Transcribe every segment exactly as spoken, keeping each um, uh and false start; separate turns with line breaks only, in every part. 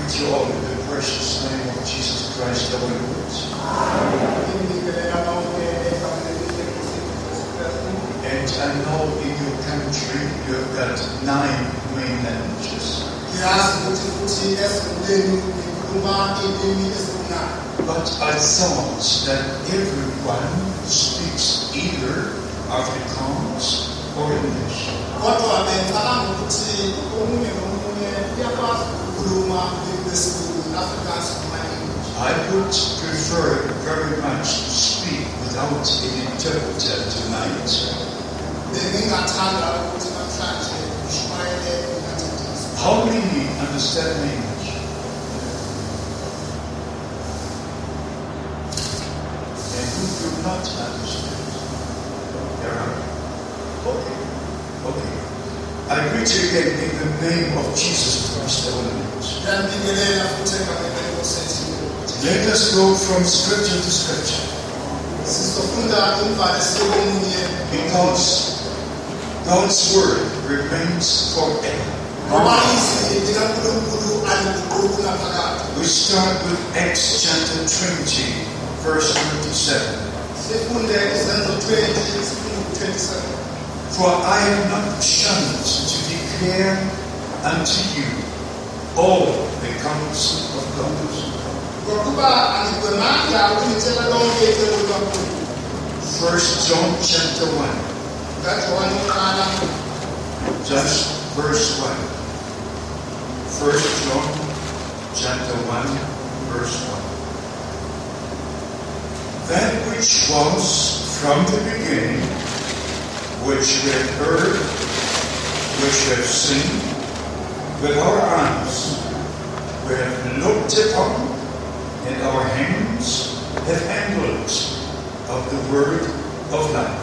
greet you all in the precious name of Jesus Christ our Lord. And I know in your country you have got nine main languages. But I thought that everyone speaks either Afrikaans or English. I would prefer very much to speak without an interpreter tonight. How many understand English? And who do not understand? There are. Okay. Okay. I greet you again in the name of Jesus Christ our Lord. Let us go from scripture to scripture. Because God's word remains forever. We start with Acts chapter twenty, verse twenty-seven. For I am not ashamed to declare unto you all the counsel of God. First John chapter one. Just verse one. First John chapter one, verse one. That which was from the beginning, which we have heard, which we have seen with our eyes, we have looked upon, and our hands have handled of the word of life.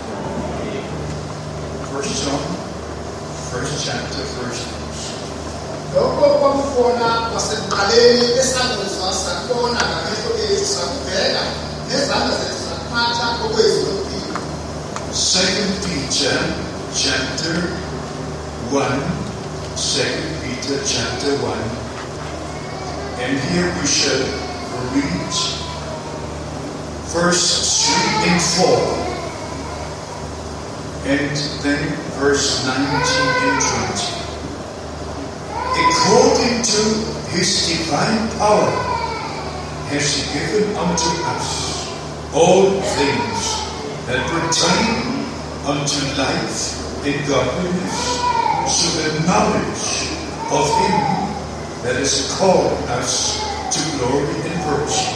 First John, first chapter, first verse. Second Peter chapter one. Second Peter chapter one. And here we shall read verse three and four. And then verse nineteen and twenty. According to his divine power has he given unto us all things that pertain unto life and godliness, to the knowledge of him that has called us to glory and virtue.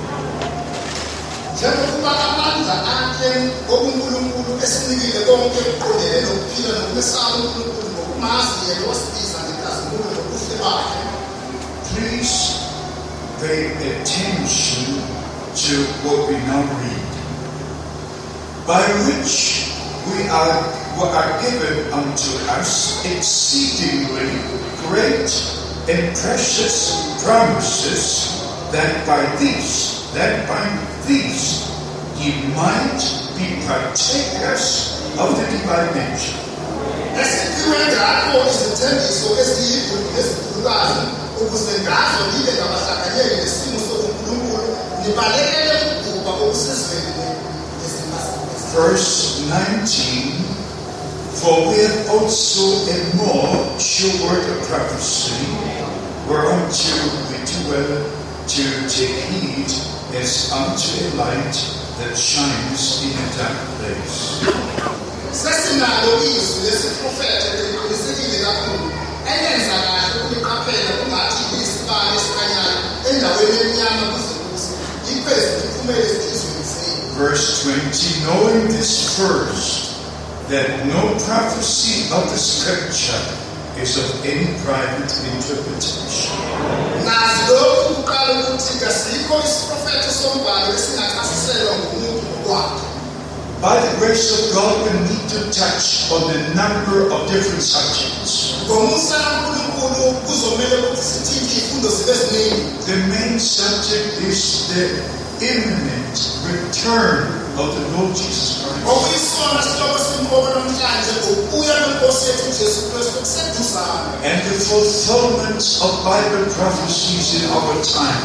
Please pay attention to what we now read. By which we are, we are given unto us exceedingly great and precious promises, that by these, that by these ye might be partakers of the divine nature. Verse nineteen. For we have also a more sure word of prophecy, whereunto we do well to take heed, as unto a light that shines in a dark place. Verse twenty, knowing this first, that no prophecy of the scripture is of any private interpretation. By the grace of God, we need to touch on a number of different subjects. The main subject is the imminent return of the Lord Jesus Christ. And the fulfillment of Bible prophecies in our time.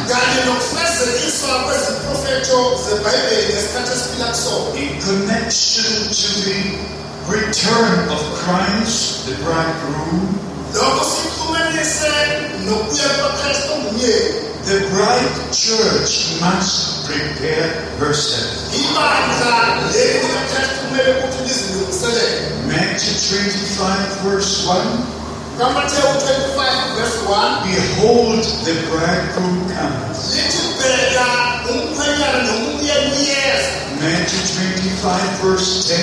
In connection to the return of Christ, the bridegroom, the bride church must prepare herself. Matthew twenty-five verse one. Behold, the bridegroom comes. Matthew twenty-five verse ten.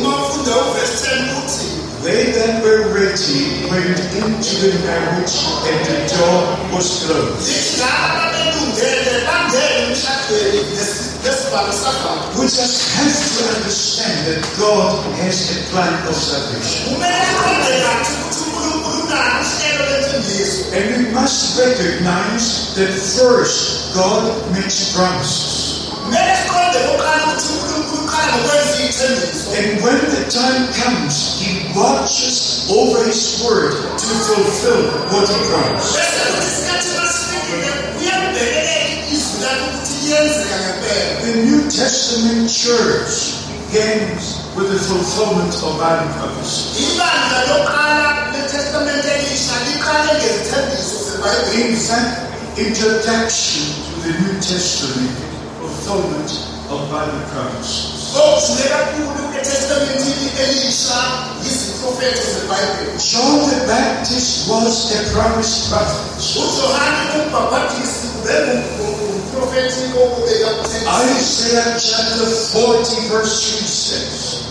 They that were ready went into the marriage, and the door was closed. We just have to understand that God has a plan of salvation. And we must recognize that first God makes promises. And when the time comes, He watches over His word to fulfill what He promised. The New Testament church begins with the fulfillment of Bible prophecies. In fact, introduction to the New Testament, fulfillment of Bible prophecies. John the Baptist was a promised prophet. Isaiah chapter forty verse three says,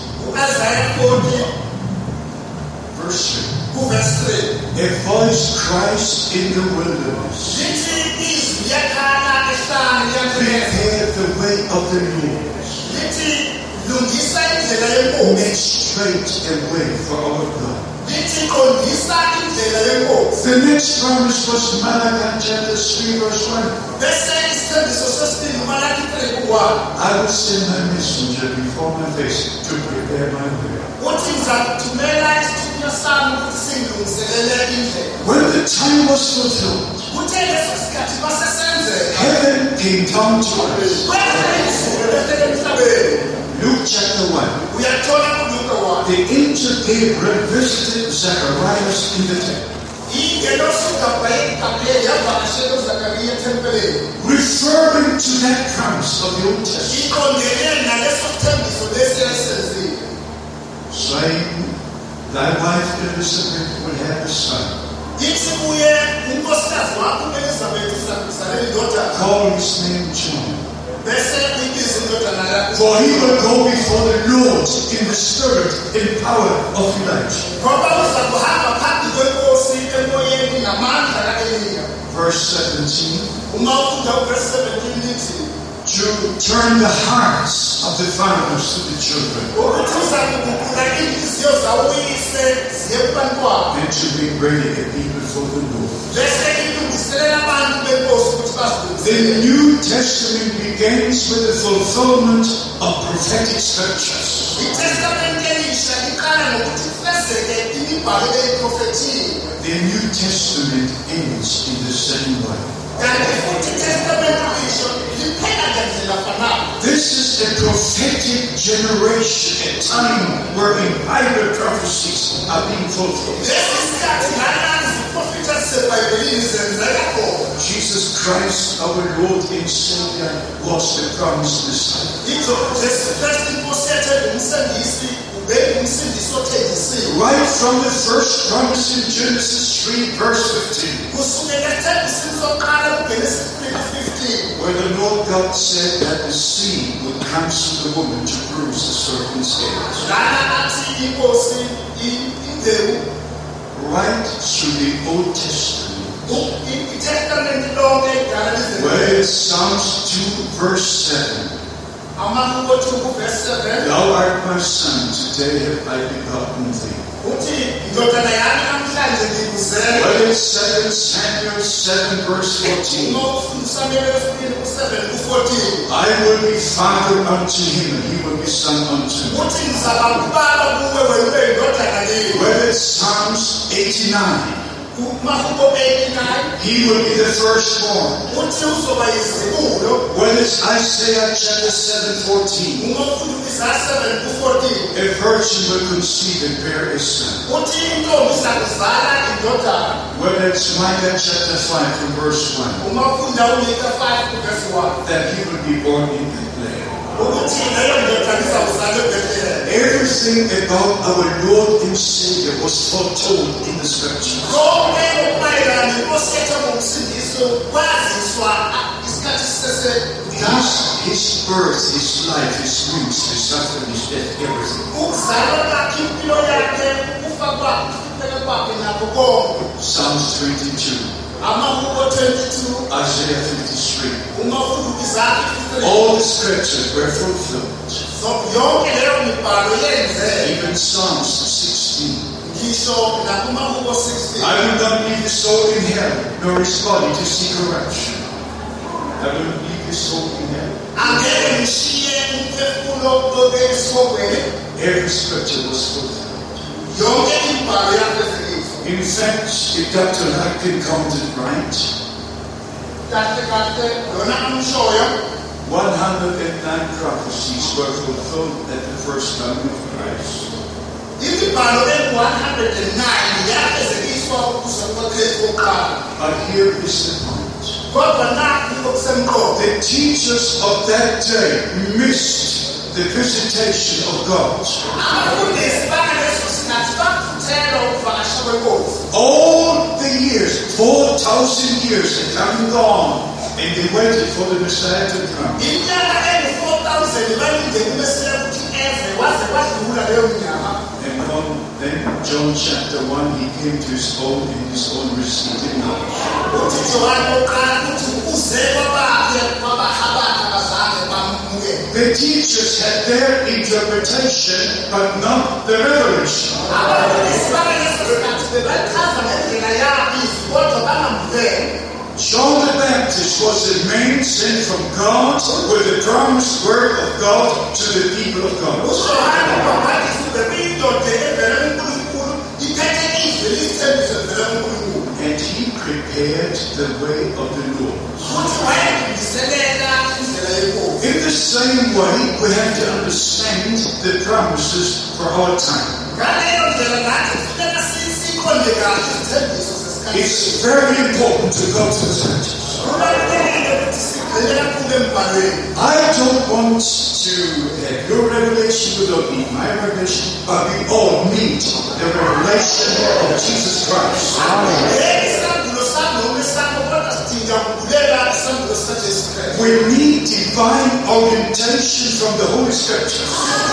verse three, a voice cries in the wilderness, prepare the way of the Lord, make straight a way for our God. The next promise was Malachi chapter three verse one. I will send my messenger before my face to prepare my way. When the time was fulfilled, heaven came down to us. Luke chapter one. The angel Gabriel visited Zacharias in the temple, referring to that promise of the Old Testament, saying, thy wife Elizabeth will have a son. Call his name John. For he will go before the Lord in the spirit and power of Elijah. Verse seventeen. To turn the hearts of the fathers to the children, and to make ready a people for the Lord. The New Testament begins with the fulfillment of prophetic scriptures. The New Testament ends in the same way. This is a prophetic generation, a time wherein Bible prophecies are being fulfilled. Jesus Christ, our Lord and Savior, was the promised Messiah. Right from the first promise in Genesis three verse fifteen, where the Lord God said that the seed would come through the woman to bruise the serpent's head. Right through the Old Testament, where Psalms two verse seven, Thou art my son, today have I begotten thee. Well, it's Second Samuel seven verse fourteen. I will be father unto him, and he will be son unto me. Well, it's Psalms eighty-nine. He will be the firstborn. When it's Isaiah chapter seven fourteen. A virgin will conceive and bear a son. When it's Micah chapter five from verse one. That he will be born in Bethlehem. Everything about our Lord and Savior was foretold in the scriptures. His, his birth, his life, his wounds, his suffering, his death, everything. Psalms twenty-two. Isaiah fifty-three. All the scriptures were fulfilled. Even Psalms sixteen. I will not leave his soul in hell, nor his body to see corruption. I will not leave his soul in hell. Every scripture was fulfilled. In fact, if Doctor Larkin counted it right, one hundred nine prophecies were fulfilled at the first coming of Christ. But here is the point. The teachers of that day missed the visitation of God. All the years, four thousand years had come and gone, and they waited for the Messiah to come. And on, then John chapter one, he came to his own, and his own received him not. The teachers had their interpretation, but not the revelation. John the Baptist was a man sent from God with the promised word of God to the people of God. And he prepared the way of the Lord. In the same way, we have to understand the promises for our time. It's very important to go to the churches. I don't want to have your revelation without me, my revelation, but we all need the revelation of Jesus Christ. We need divine orientation from the Holy Scriptures.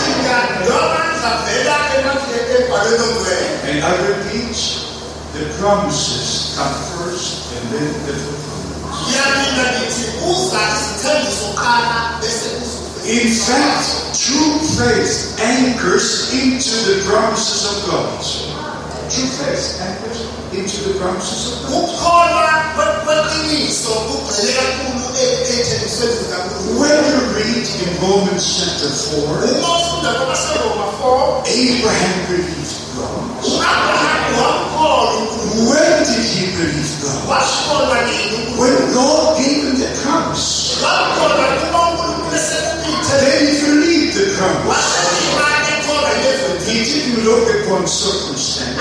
And I repeat, the promises come first and then the fulfillment. In fact, true faith anchors into the promises of God. True faith anchors into the promises of God. When you read in Romans chapter four, Abraham believed God. When did he believe God? When God gave him the promise. Then he believed the promise. He didn't look upon circumstances.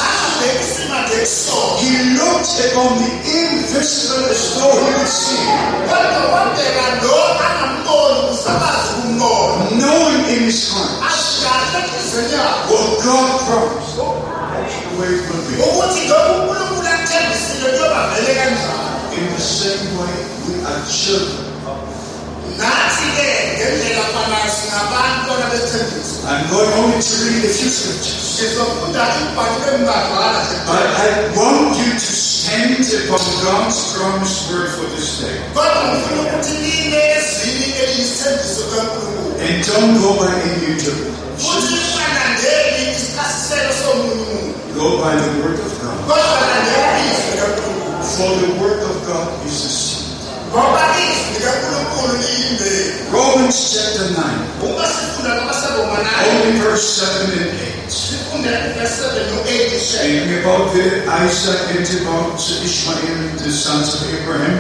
He looked upon the invisible as though he would see. Knowing in his heart what God promised, that's the way it will be. In the same way, we are children. I'm going only to read a few scriptures. But I want you to stand upon God's promised word for this day. And don't go by any interpretation. Go by the word of God. For the word of God is the seed. Romans chapter nine. Only verse seven and eight. Speaking about the Isaac and about Ishmael, the sons of Abraham,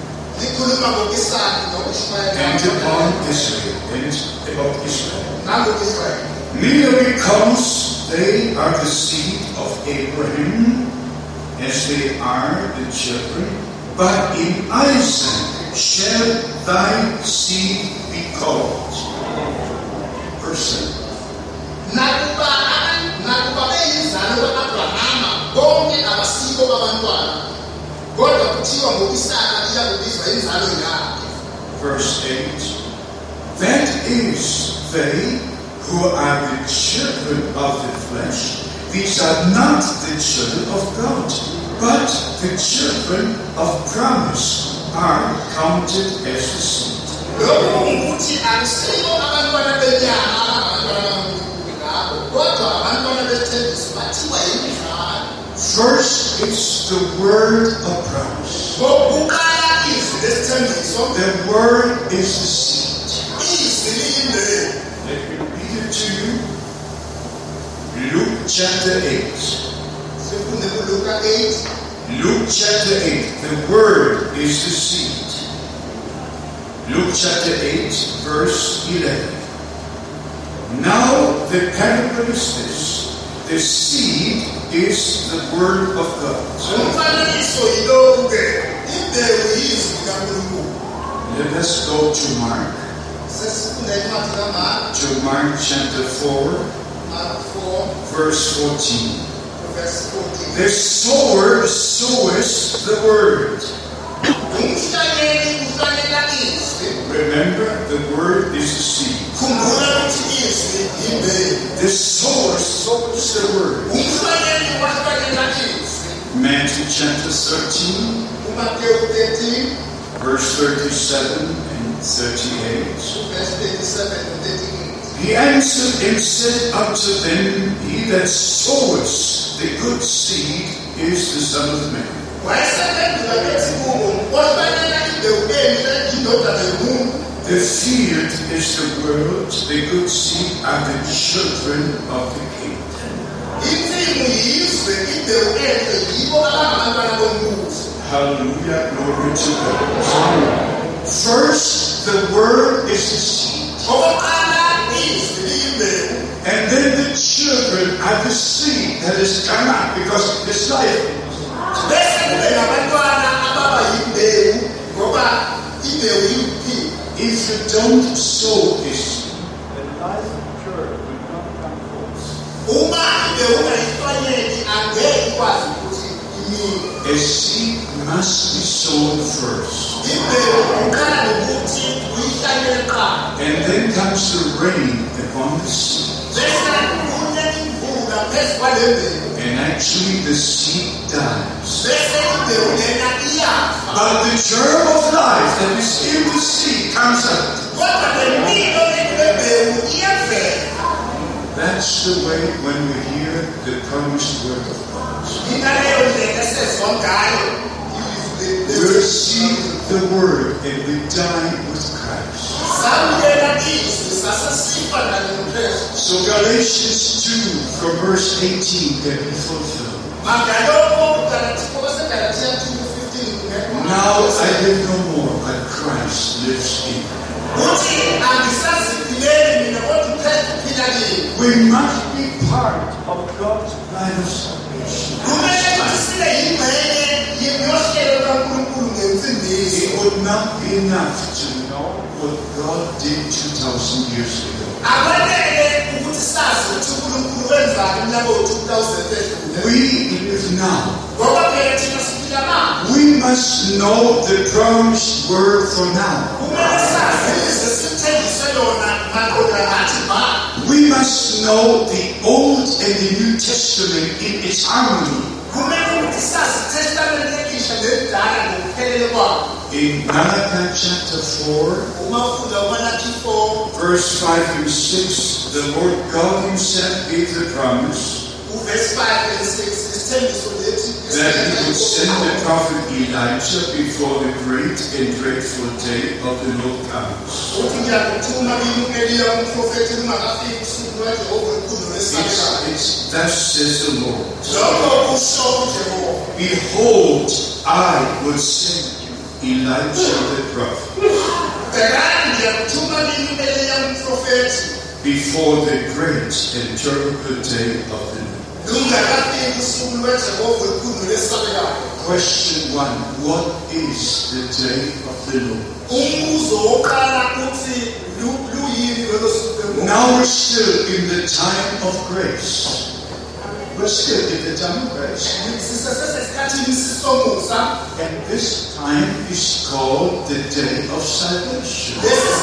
and upon Israel, and about Israel. Neither because they are the seed of Abraham, as they are the children, but in Isaac shall thy seed be called. Verse seven. Verse eight. That is, they who are the children of the flesh, these are not the children of God, but the children of promise are counted as the seed. First is the word of promise. The word is the seed. Let me read it to you. Luke chapter eight. Luke chapter eight. The word is the seed. Luke chapter eight, verse eleven. Now the parable is this. The seed is the word of God. Let us go to Mark. To Mark chapter four, verse fourteen. The sower soweth the word. Remember, the word is the seed. The sower sows the word. Matthew chapter thirteen, verse thirty-seven and thirty-eight. He answered and said unto them, He that soweth the good seed is the Son of Man. The field is the world, the good seed are the children of the kingdom. Hallelujah, glory to God. First, the word is the seed. And then the children are the seed that is come out because it's life. If you don't sow this, the life of the church will not come forth. A seed must be sown first. And then comes the rain upon the seed. And actually the seed dies. But the germ of life that is in the seed comes out. That's the way when we hear the promised word of God. We receive the word and we die with Christ. So Galatians two from verse eighteen can be fulfilled. Now I live no more, but Christ lives in me. We must be part of God's plan of salvation. It would not be enough to know what God did two thousand years ago. We live now. We must know the promised word for now. We must know the Old and the New Testament in its harmony. In Malachi chapter four, verse five and six, the Lord God himself gave the promise that he would send the prophet Elijah before the great and dreadful day of the Lord comes. It's, it's, thus says the Lord. Behold, I will send you Elijah the prophet before the great and terrible day of the Lord. Question one. What is the day of the Lord? Now we're still in the time of grace. We're still in the time of grace. And this time is called the day of salvation.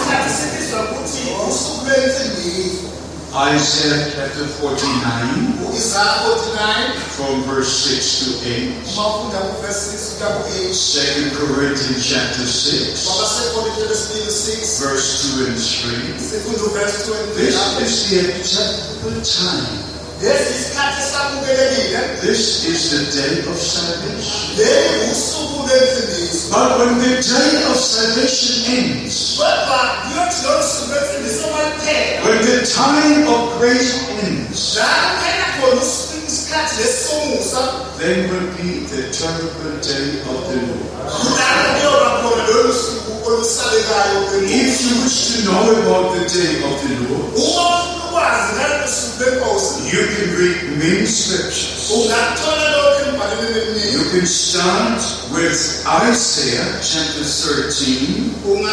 Isaiah chapter forty-nine, from verse six to eight. Second Corinthians chapter six, verse two and three. This is the acceptable time. This is the day of salvation. But when the day of salvation ends, when the time of grace ends, then will be the terrible day of the Lord. If you wish to know about the day of the Lord, you can read many scriptures. You can start with Isaiah chapter thirteen,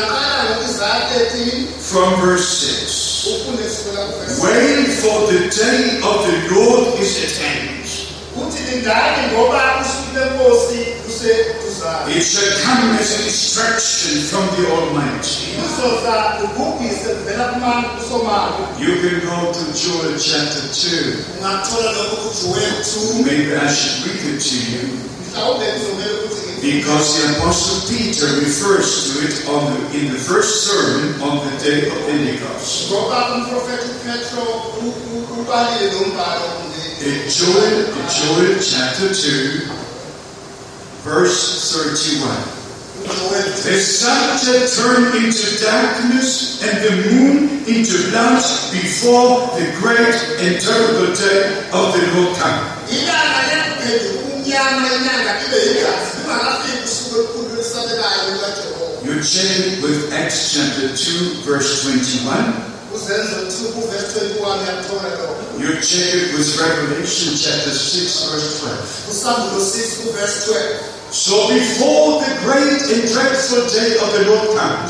from verse six. Wait, for the day of the Lord is at hand. It shall come as a destruction from the Almighty. You can go to Joel chapter two. Maybe I should read it to you, because the Apostle Peter refers to it on the, in the first sermon on the day of Pentecost. In Joel, in Joel chapter two, verse thirty-one. The sun shall turn into darkness and the moon into blood before the great and terrible day of the Lord comes. You check it with Acts chapter two, verse twenty-one. You check it with Revelation chapter six, verse twelve. So before the great and dreadful day of the Lord comes,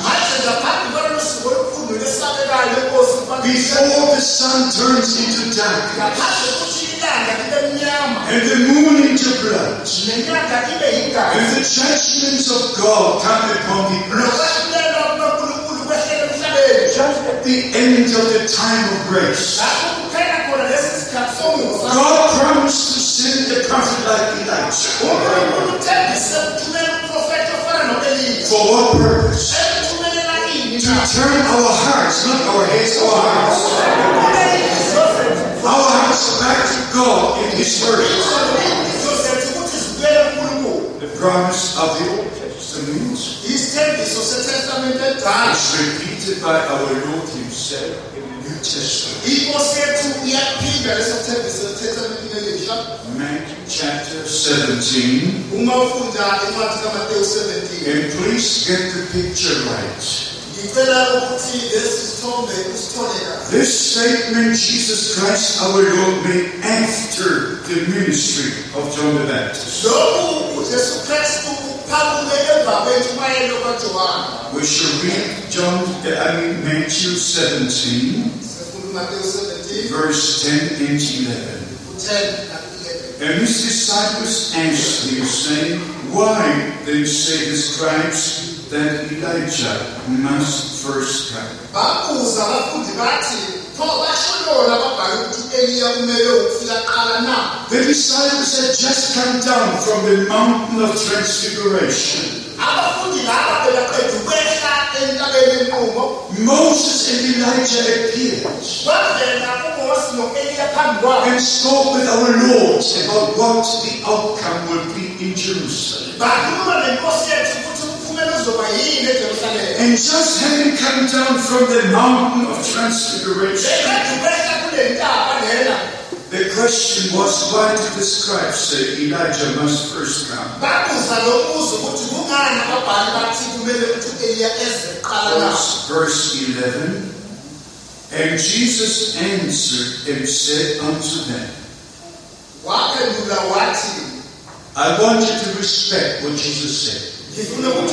before the sun turns into darkness and the moon into blood, and the judgments of God come upon the earth, just at the end of the time of grace, God promised to send a prophet like Elijah. For what purpose? To turn our hearts, not our heads, our hearts. Our hearts back to God in His Word. The promise of the Old Testament is repeated by our Lord Himself in the New Testament. Matthew chapter seventeen. And please get the picture right. This statement Jesus Christ our Lord made after the ministry of John the Baptist. We shall read John, I mean Matthew seventeen, verse ten and eleven. And his disciples asked him, saying, Why then say the scribes that Elijah must first come? The disciples had just come down from the mountain of transfiguration. Moses and Elijah appeared and spoke with our Lord about what the outcome will be in Jerusalem. And just having come down from the mountain of transfiguration, the question was, why did the scribes say Elijah must first come? Verse, verse eleven. And Jesus answered and said unto them, I want you to respect what Jesus said. If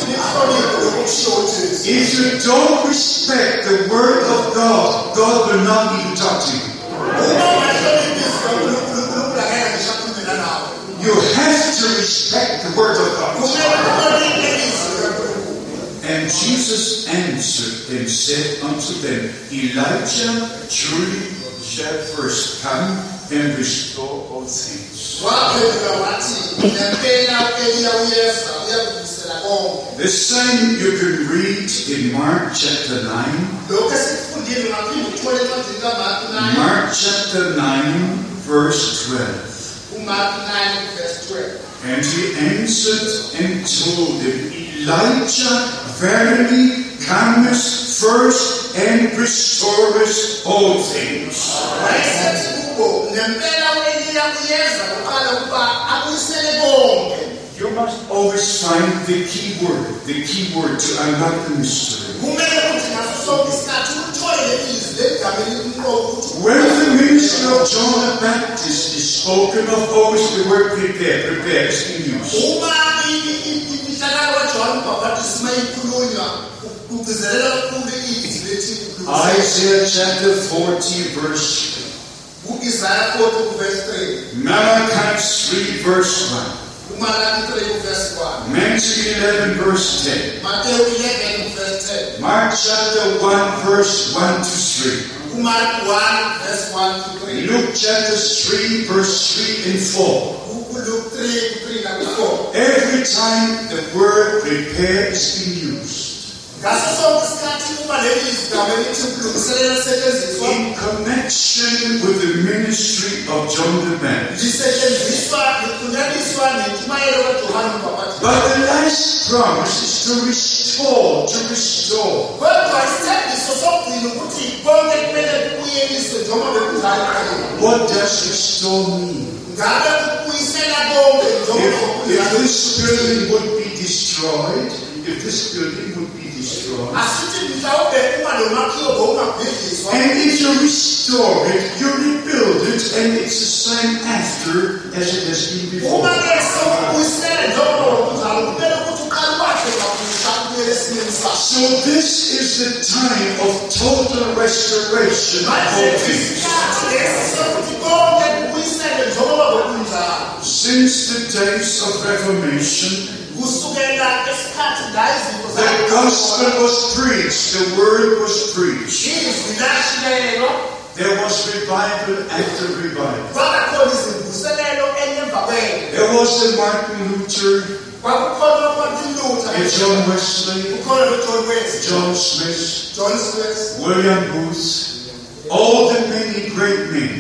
you don't respect the word of God, God will not even talk to you. You have to respect the word of God. And Jesus answered and said unto them, Elijah truly shall first come and restore all things. The same you can read in Mark chapter nine. Mark chapter nine, verse twelve. And he answered and told them, Elijah verily cometh first and restoreth all things. You must always find the key word, the key word to unlock the mystery. When the ministry of John the Baptist is spoken of, always the word prepare, prepare is in use. Isaiah chapter forty, verse three. Malachi three, verse one. Matthew eleven, verse ten. Mark chapter one, verse one to three. Luke chapter three, verse three and four. Every time the word prepare is being used, in connection with the ministry of John the Baptist. But the last promise is to restore, to restore. What does restore mean? If, if this building would be destroyed, if this building would be destroyed, and if you restore it, you rebuild it, and it's the same after as it has been before. So this is the time of total restoration of things. Since the days of Reformation, the gospel was preached, the word was preached. There was revival after revival. There was the Martin Luther, and John Wesley, John Smith, William Booth, all the many great men.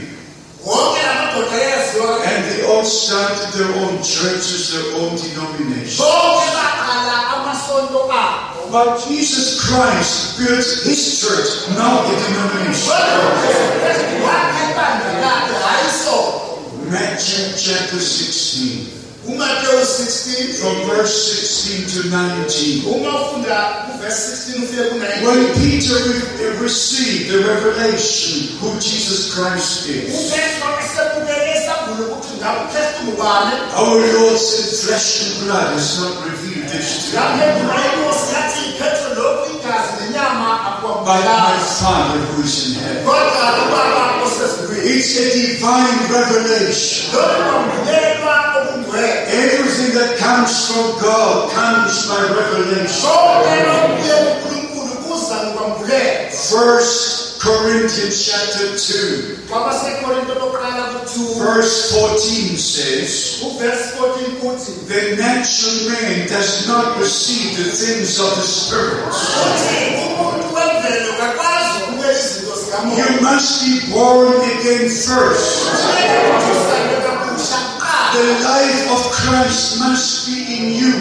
And they all started their own churches, their own denominations. But Jesus Christ built his church, not a denomination. Matthew chapter sixteen. From verse sixteen to nineteen. When Peter re- received the revelation who Jesus Christ is, our Lord said, flesh and blood has not revealed this to you, but my Father who is in heaven. It's a divine revelation. Everything that comes from God comes by revelation. First Corinthians chapter two, verse fourteen says, the natural man does not receive the things of the Spirit. You must be born again first. The life of Christ must be in you.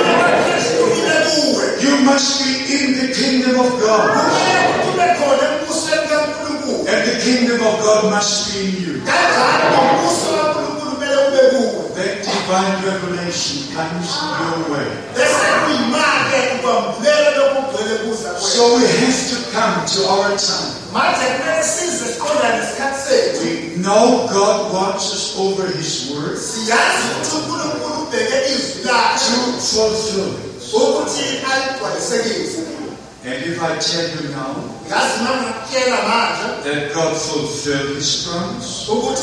You must be in the kingdom of God. And the kingdom of God must be in you. That divine revelation comes your way. So we have to come to our time. We know God watches over His word to fulfill it. And if I tell you now that God fulfilled His promise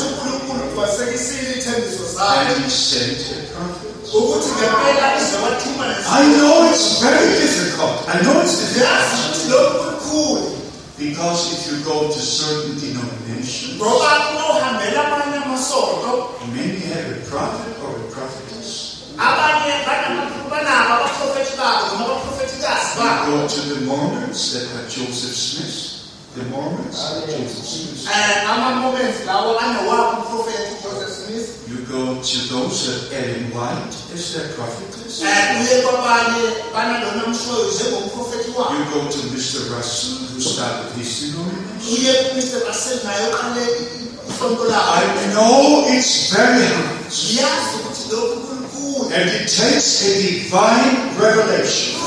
and He sent a prophet, I know it's very difficult. I know it's difficult. Because if you go to certain denominations, many have a prophet or a prophetess. You go to the Mormons that are Joseph Smith. The Mormons are Joseph Smith. You go to those that Ellen White is their prophetess. You go to Mister Russell, who started his denomination. I know it's very hard. And it takes a divine revelation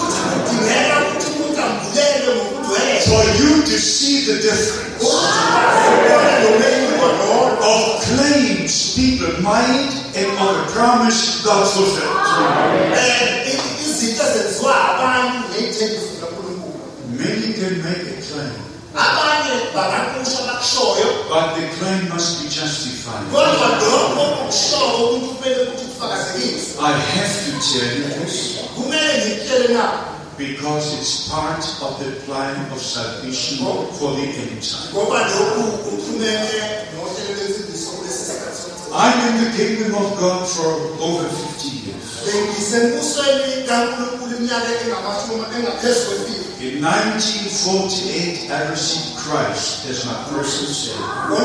for you to see the difference of claims people made and of a promise God fulfilled. Many can make a claim, but the claim must be justified. I have to tell you this because it's part of the plan of salvation for the end time. I'm in the kingdom of God for over fifty years. In nineteen forty-eight, I received Christ as my personal Savior.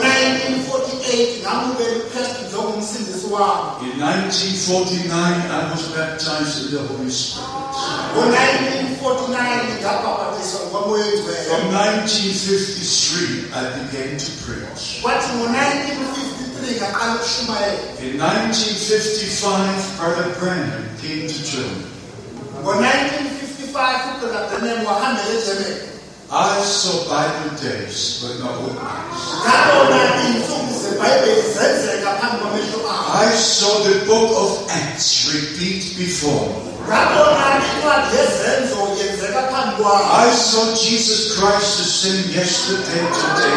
In nineteen forty-nine, I was baptized in the Holy Spirit. From nineteen fifty-three, I began to preach. In nineteen fifty-five, Brother Branham came to Germany. I saw Bible days, but not old days. I saw the book of Acts repeat before me. I saw Jesus Christ the same yesterday, today,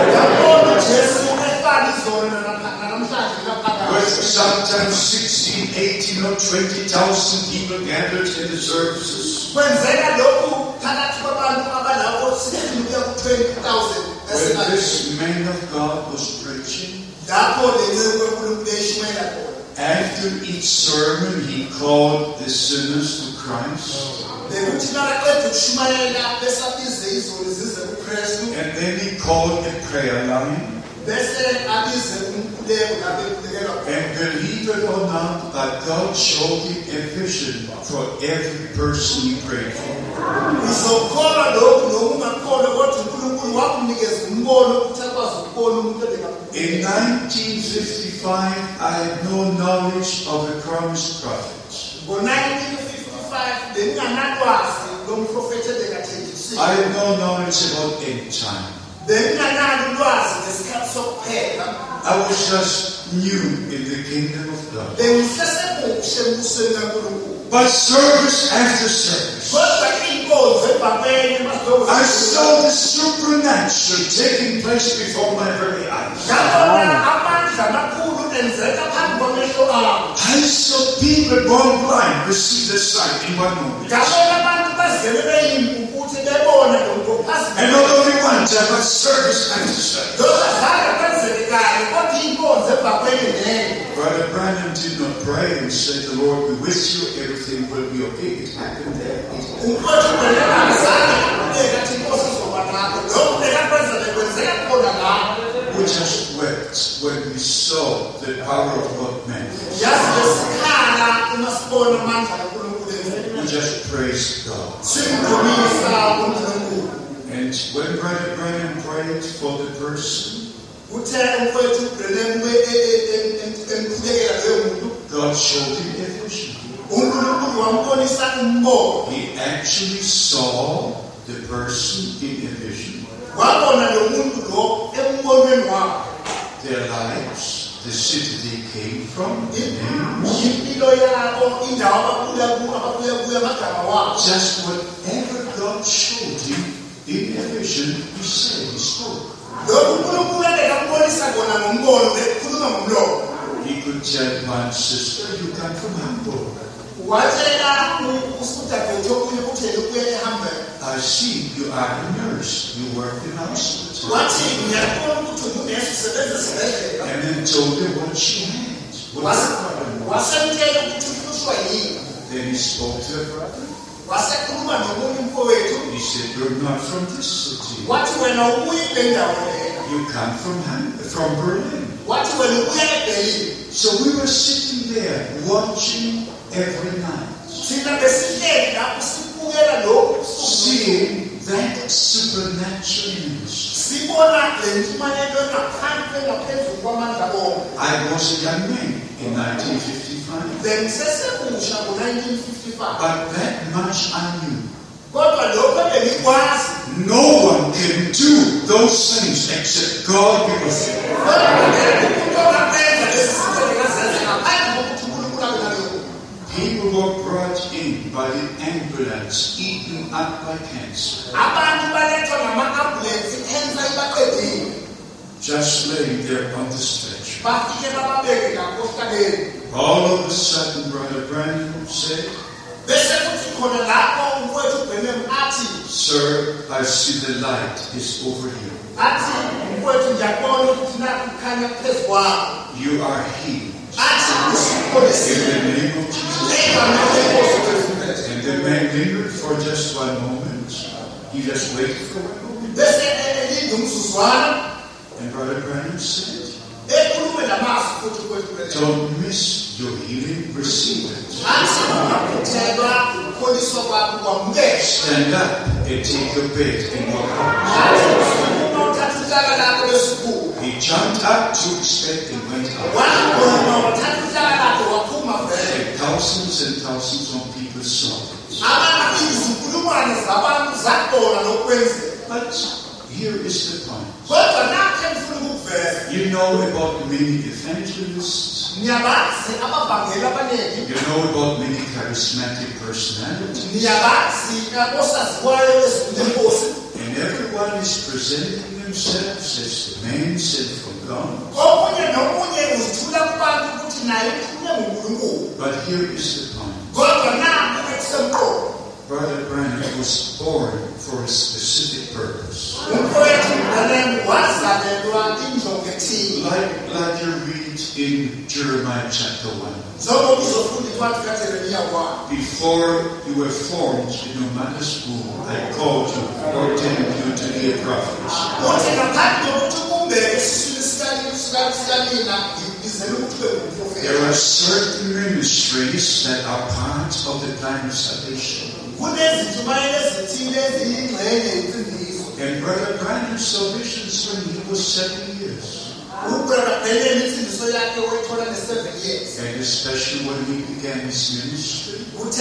with sometimes sixteen, eighteen or twenty thousand people gathered in the services. When this man of God was preaching, after each sermon he called the sinners to Christ. And then he called a prayer line. And believe it or not, but God showed him a vision for every person he prayed for. In nineteen fifty-five, I had no knowledge of the promised prophets. I had no knowledge about end time. I was just new in the kingdom of God. But service after service, I saw the supernatural taking place before my very eyes. I saw people born blind receive the sight in one moment. And not only one time, but service after service. Brother Branham did not pray and said, the Lord be with you, everything will be okay. It happened there. We just wept when we saw the power of God manifest. We just praised God. And when Brother Branham prayed for the person, God showed him a vision. He actually saw the person in a vision. Their lives, the city they came from, their names. Just whatever God showed him in a vision, he said, he spoke. He could tell one sister, you come from Hamburg. I see you are a nurse. You work in hospital. And then told her what she had. What then he spoke to her brother. He said, you're not from this city. You come from from Berlin. So we were sitting there watching every night, seeing that supernatural ministry. I was a young man in nineteen fifty-five. But that much I knew. No one can do those things except God be with you. People were brought in by the ambulance, eaten up by cancer. Just laying there on the stretcher. All of a sudden, Brother Branham said, sir, I see the light is over you. You are healed. In the name of Jesus. And the man lingered for just one moment. He just waited for one moment. And Brother Branham said, don't miss your healing, receive it. Stand up and take your bed and walk out. He jumped up to expect and went out. And thousands and thousands of people saw it. But here is the point. You know about many evangelists. You know about many charismatic personalities. And everyone is presenting themselves as the man sent from God. But here is the point. Brother Branham was born for a specific purpose. Like, like you read in Jeremiah chapter one. Before you were formed in your mother's womb, I called you, ordained you to be a prophet. There are certain ministries that are part of the plan of salvation. And Brother Branham's salvations when he was seven years. And especially when he began his ministry.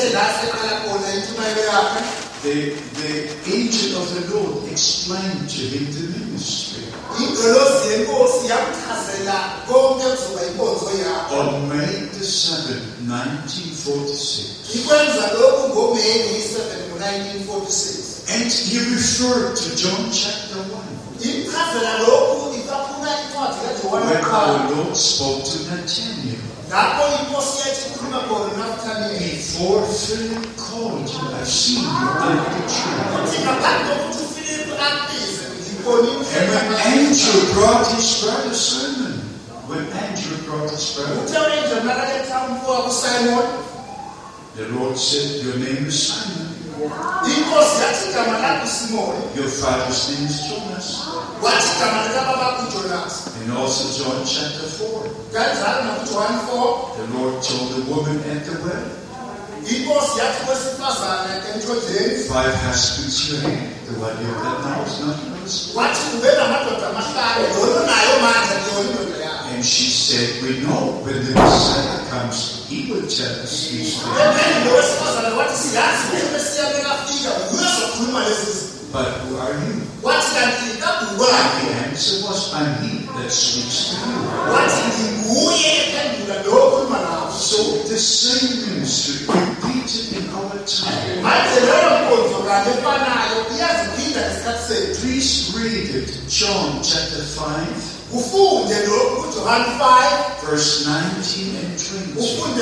The, the angel of the Lord explained to him the ministry. On May the seventh, nineteen forty-six. And he referred to John chapter one. When our Lord spoke to Nathanael. Before Philip called you, I've seen you under the tree. And when Andrew brought his brother Simon, when Andrew brought his brother, the Lord said, your name is Simon. Your father's name is Jonas. And also John chapter four. The Lord told the woman at the well, five husbands you had, the one you have now is not yours. And she said, we know when the Messiah comes, he will tell us these things. But who are you? And the answer was, I'm he that speaks to you. So the same ministry repeated in our time. Please read it. John chapter five. Verse nineteen and twenty.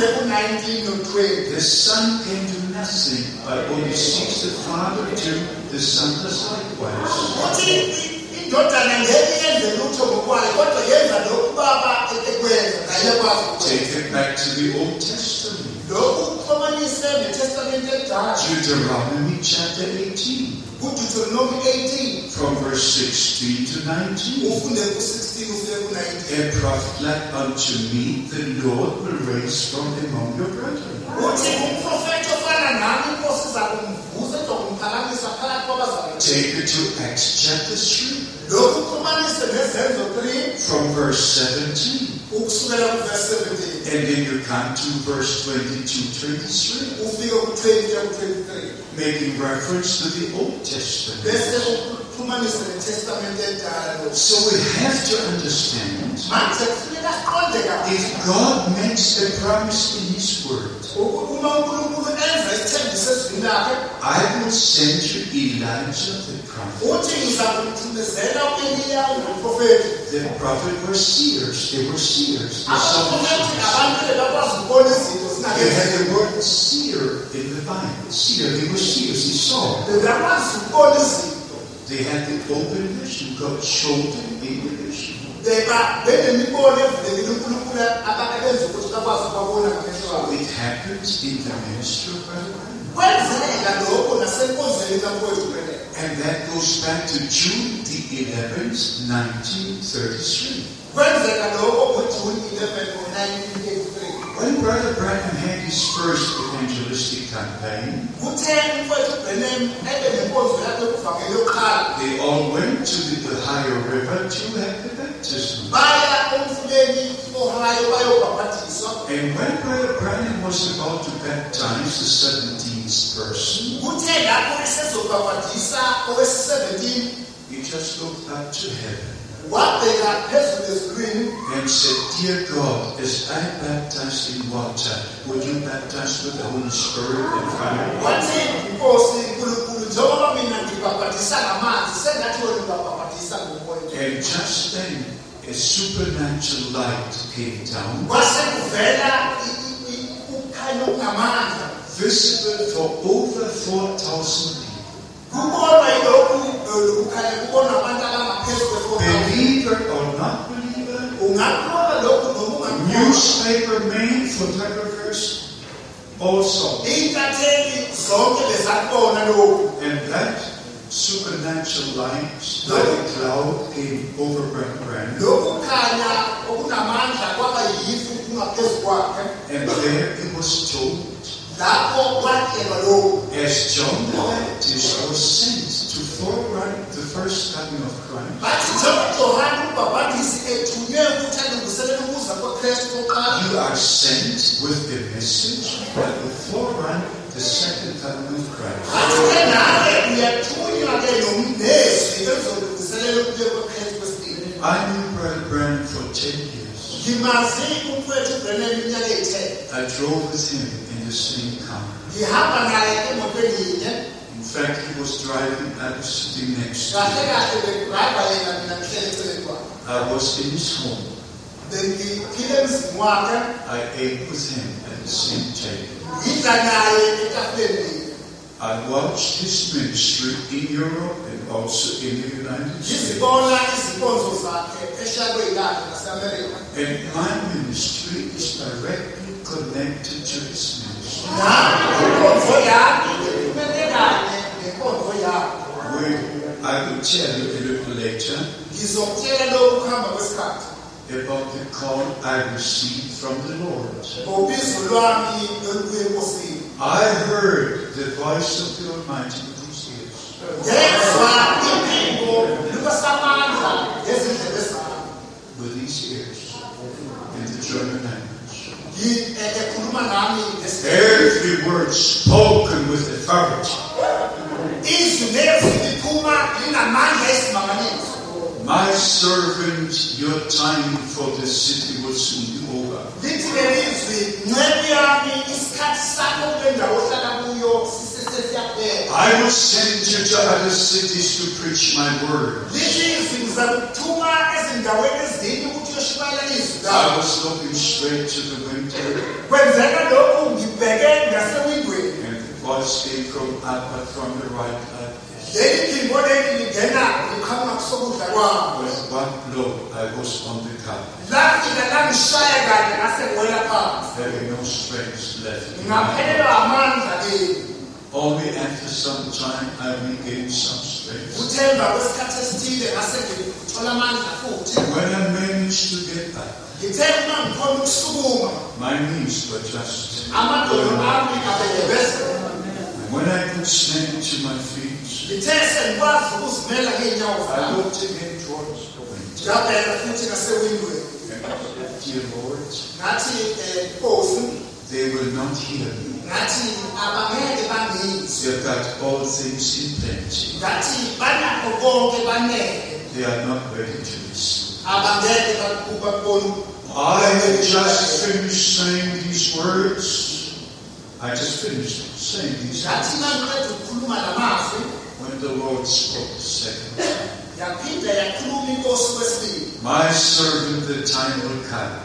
The Son can do nothing, but only seeks the Father do, the Son does likewise. Take it back to the Old Testament. Deuteronomy chapter eighteen. From verse sixteen to nineteen. A prophet like unto me, the Lord will raise from among your brethren. Take it to Acts chapter three. From verse seventeen. And then you come to verse twenty-two, twenty-three. Making reference to the Old Testament. So we have to understand, if God makes a promise in His Word, I will send you Elijah the prophet. The prophet were seers. They were seers. They saw visions. They had the word seer in the Bible. Seer. They were seers. They saw. They had the open vision. God showed them in the vision. So it happens in the ministry of Brother Branham. And that goes back to June the eleventh, nineteen thirty-three. When Brother Branham had his first evangelistic campaign, they all went to the Ohio River to have the baptism. And when Brother Branham was about to baptize the seventeenth person, he just looked up to heaven and said, dear God, as I baptize in water, would you baptize with the Holy Spirit and fire? And just then, a supernatural light came down, visible for over four thousand believer or not believer, newspaper man, photographers, also. And that supernatural light, like a cloud, came over Brother Branham. And there it was told, as John the Baptist was sent to forerun the first coming of Christ, you are sent with a message that will forerun the second coming of Christ. I knew Brother Branham for ten years. I drove with him in the same car. In fact, he was driving, I was sitting next to him. I was in his home. I ate with him at the same table. I watched his ministry in Europe and also in the United States. And my ministry is directly connected to his ministry. Where I will tell you a little later about the call I received from the Lord. I heard the voice of the Almighty with his ears. With his ears in the German language. Every word spoken with authority. My servant, your time for the city will soon be over. I will send you to other cities to preach my word. I was looking straight to the window, and the voice came from Abba from the right hand. With one blow, I was on the carpet, having no strength left in my body. Only after some time I regained some strength. When I managed to get back, my knees were just going up. And when I could stand to my feet, I looked again towards the window. And I said, dear Lord, they will not hear me. They've got all things in plenty. They are not ready to listen. I had just finished saying these words. I just finished saying these words when the Lord spoke the second time. My servant, the time will come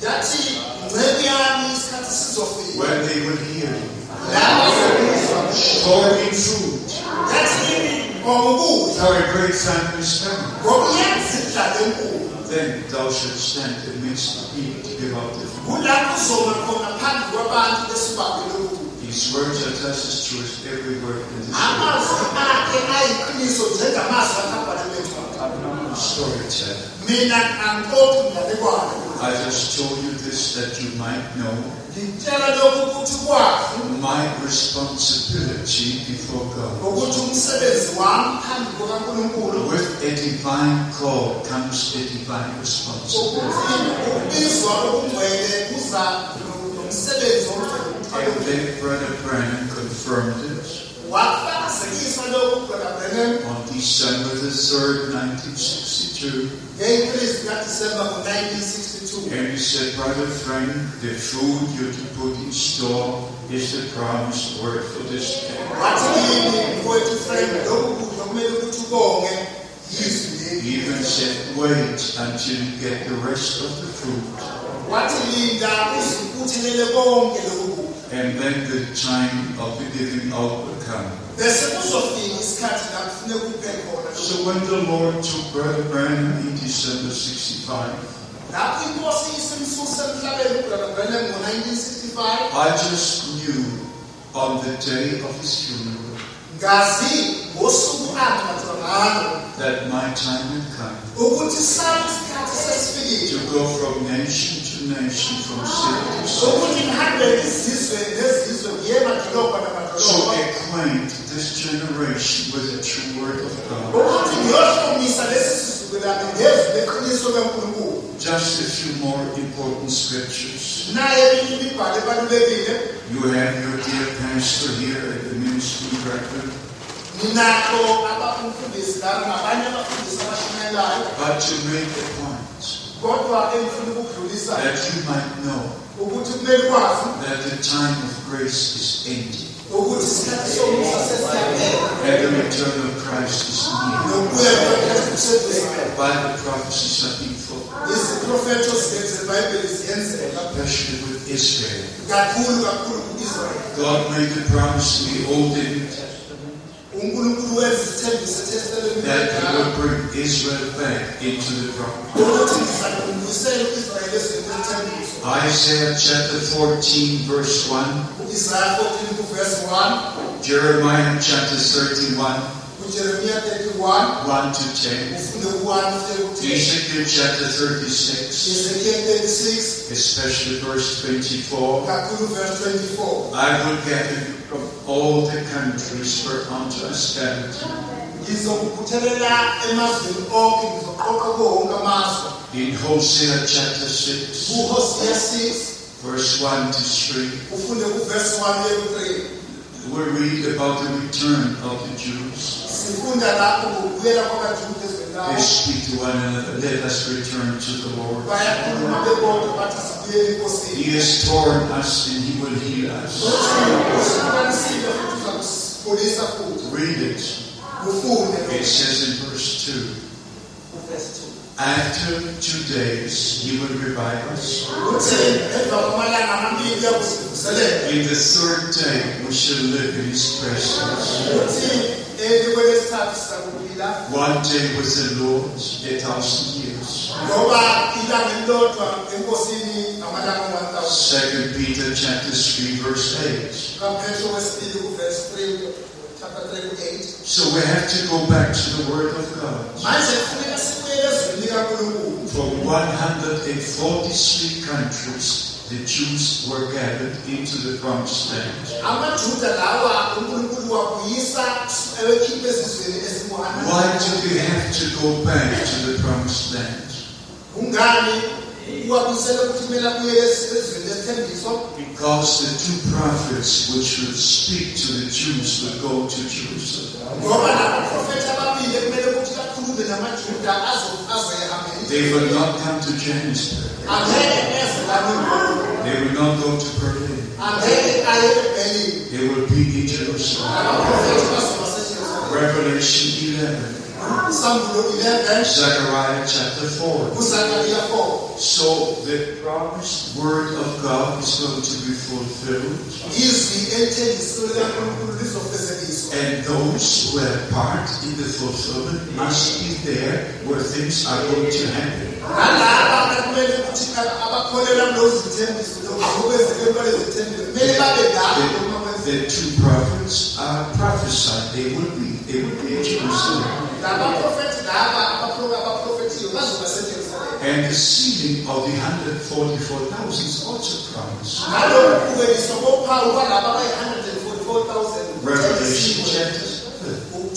when they will hear you storing food for a great family's family. Then thou shalt stand amidst the people to give out the food. These words are just as true as every word in this storyteller. I just told you this that you might know my responsibility before God. With a divine call comes a divine responsibility. And then Brother Branham confirmed it on December the third, nineteen sixty-two. And he said, Brother Frank, the food you're to put in store is the promised word for this day. He even said, wait until you get the rest of the food. And then the time of the giving out will come. So when the Lord took Brother Branham in December sixty-five, I just knew on the day of his funeral that my time had come to go from nation to nation, from city to city, to acquaint this generation with the true word of God. Just a few more important scriptures. You have your dear pastor here at the ministry record. But to make a point, that you might know that the time of grace is ending. And the return of Christ is near. Bible prophecies are being fulfilled, especially with Israel. God made the promise in the Old and New Testament that He would bring Israel back into the promise. Isaiah chapter fourteen, verse one. Jeremiah chapter thirty-one. one to ten. Ezekiel chapter thirty-six. Especially verse twenty-four. I will gather you from all the countries whereunto I scattered you. In Hosea chapter six. Verse one to three. We read about the return of the Jews. They speak to one another, let us return to the Lord. He has torn us and He will heal us. Read it. It says in verse two. After two days He will revive us. In the third day we shall live in His presence. One day with the Lord, a thousand years. Second Peter chapter three, verse eight. So we have to go back to the Word of God. From one hundred forty-three countries, the Jews were gathered into the promised land. Why do we have to go back to the promised land? Because the two prophets which would speak to the Jews would go to Jerusalem. They will not come to Johannesburg. They will not go to Berlin. They will be in Jerusalem. Revelation eleven. Zechariah chapter four. So the promised word of God is going to be fulfilled. And those who have part in the fulfillment must be there where things are going to happen. The, the two prophets are prophesied. They would be, they would be in Jerusalem. And the sealing of the one hundred forty-four thousand is also promised. Revelation chapter seven.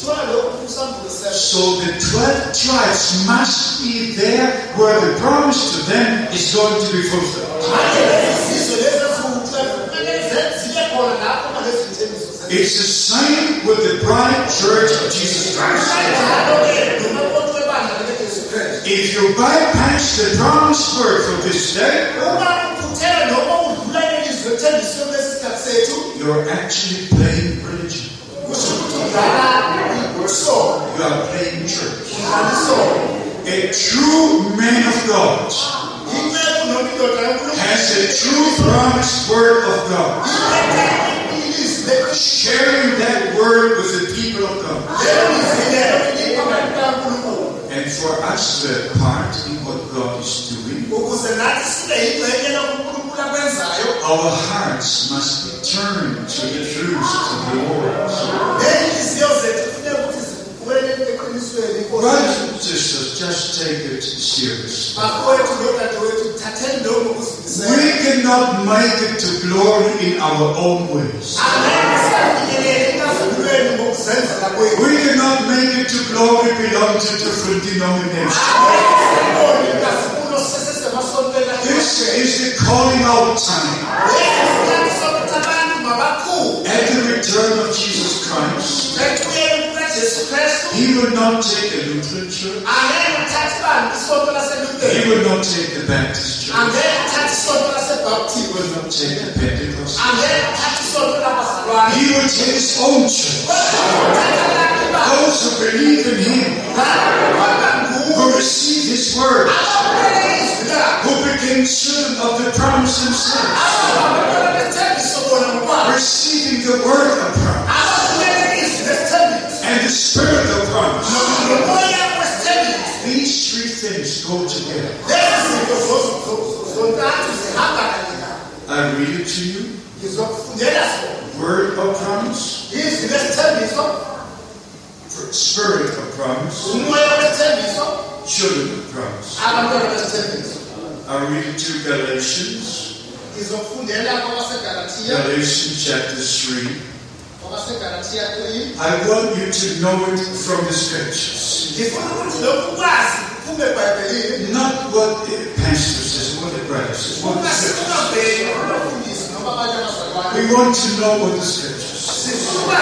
So the twelve tribes must be there where the promise to them is going to be fulfilled. It's the same with the bride church of Jesus Christ. If you bypass the promised word for this day, you're actually playing religion. You are playing church. A true man of God has a true promised word of God, sharing that word with the people of God. And for us to have part in what God is doing, our hearts must be turned to the truth of the Lord. Brothers and sisters, just take it seriously. We cannot make it to glory in our own ways. We cannot make it to glory belong to different denominations. This is the calling out time. At the return of Jesus Christ, He will not take a Lutheran church. He will not take the Baptist church. He will not take the Pentecost. He will take His own church. Those who believe in Him, who receive His word, who became children of the promise themselves. receiving the word of promise and the spirit of promise. These three things go together. I read it to you. Word of promise, spirit of promise, children of promise. I read it to Galatians. Galatians chapter three. I want you to know it from the scriptures. Not what the pastor says, what the brother says, what the scriptures. We want to know what the scriptures say.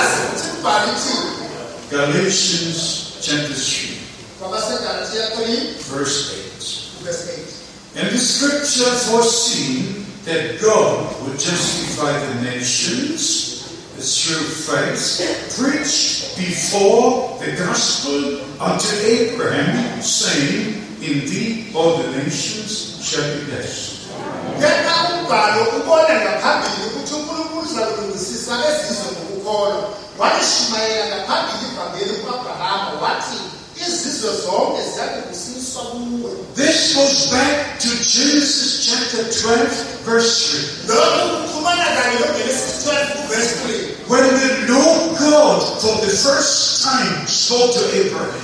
Galatians chapter three, verse eight. And the scripture foreseen that God would justify the nations through faith, preached before the gospel unto Abraham, saying, in thee all the nations shall be blessed. This goes back to Genesis chapter twelve, verse three. When the Lord God for the first time spoke to Abraham,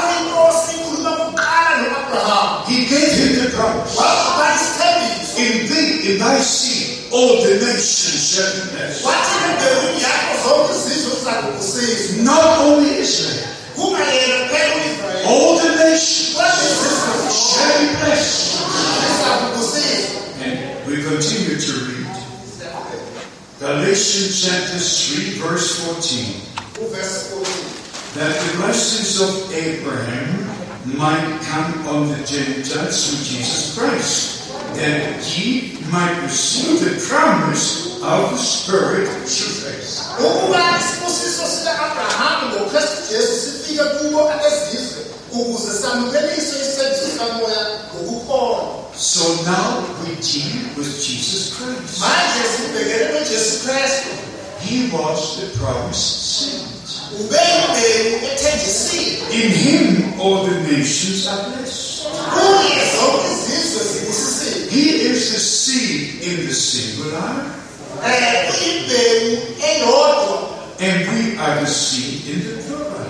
he gave him the promise. In thee, in thy seed, all the nations shall be blessed. Not only Israel, all the nations shall be blessed. And we continue to read Galatians chapter three, verse fourteen. That the blessings of Abraham might come on the Gentiles through Jesus Christ, that ye might receive the promise of the Spirit through faith. So now we deal with Jesus Christ. He was the promised seed. In him all the nations are blessed. He is the seed in the singular, and we are the seed in the plural.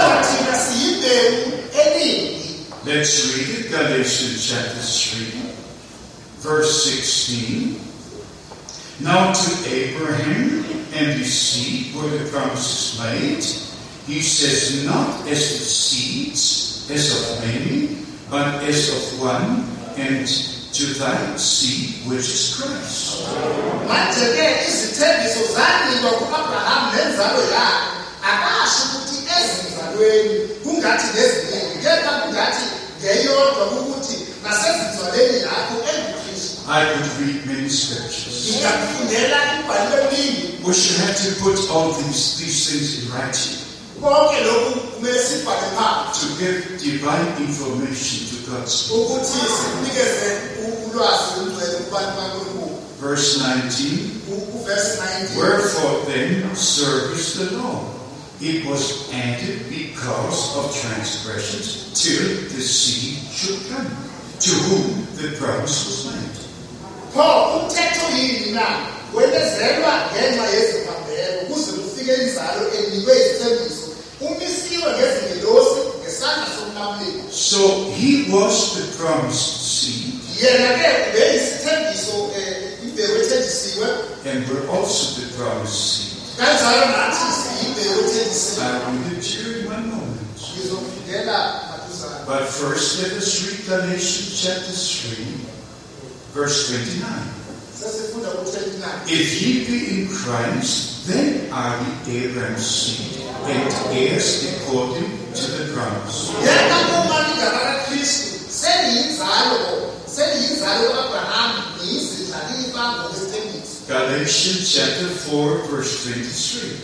Let's read it, Galatians chapter three, verse sixteen. Now to Abraham and his seed were the promises made. He says, not as the seeds, as of many, but as of one, and to thy seed which is Christ. I could read many scriptures. We should have to put all these, these things in writing to give divine information to God's people. Verse nineteen. Wherefore then servest the law? It was added because of transgressions, till the seed should come, to whom the promise was made. So he was the promised seed, and we're also the promised seed. I will read it to you in one moment. But first let us read Galatians chapter three, verse twenty-nine. If ye be in Christ, then are ye Abraham's seed, and heirs according to the promise. Galatians chapter four, verse twenty-three.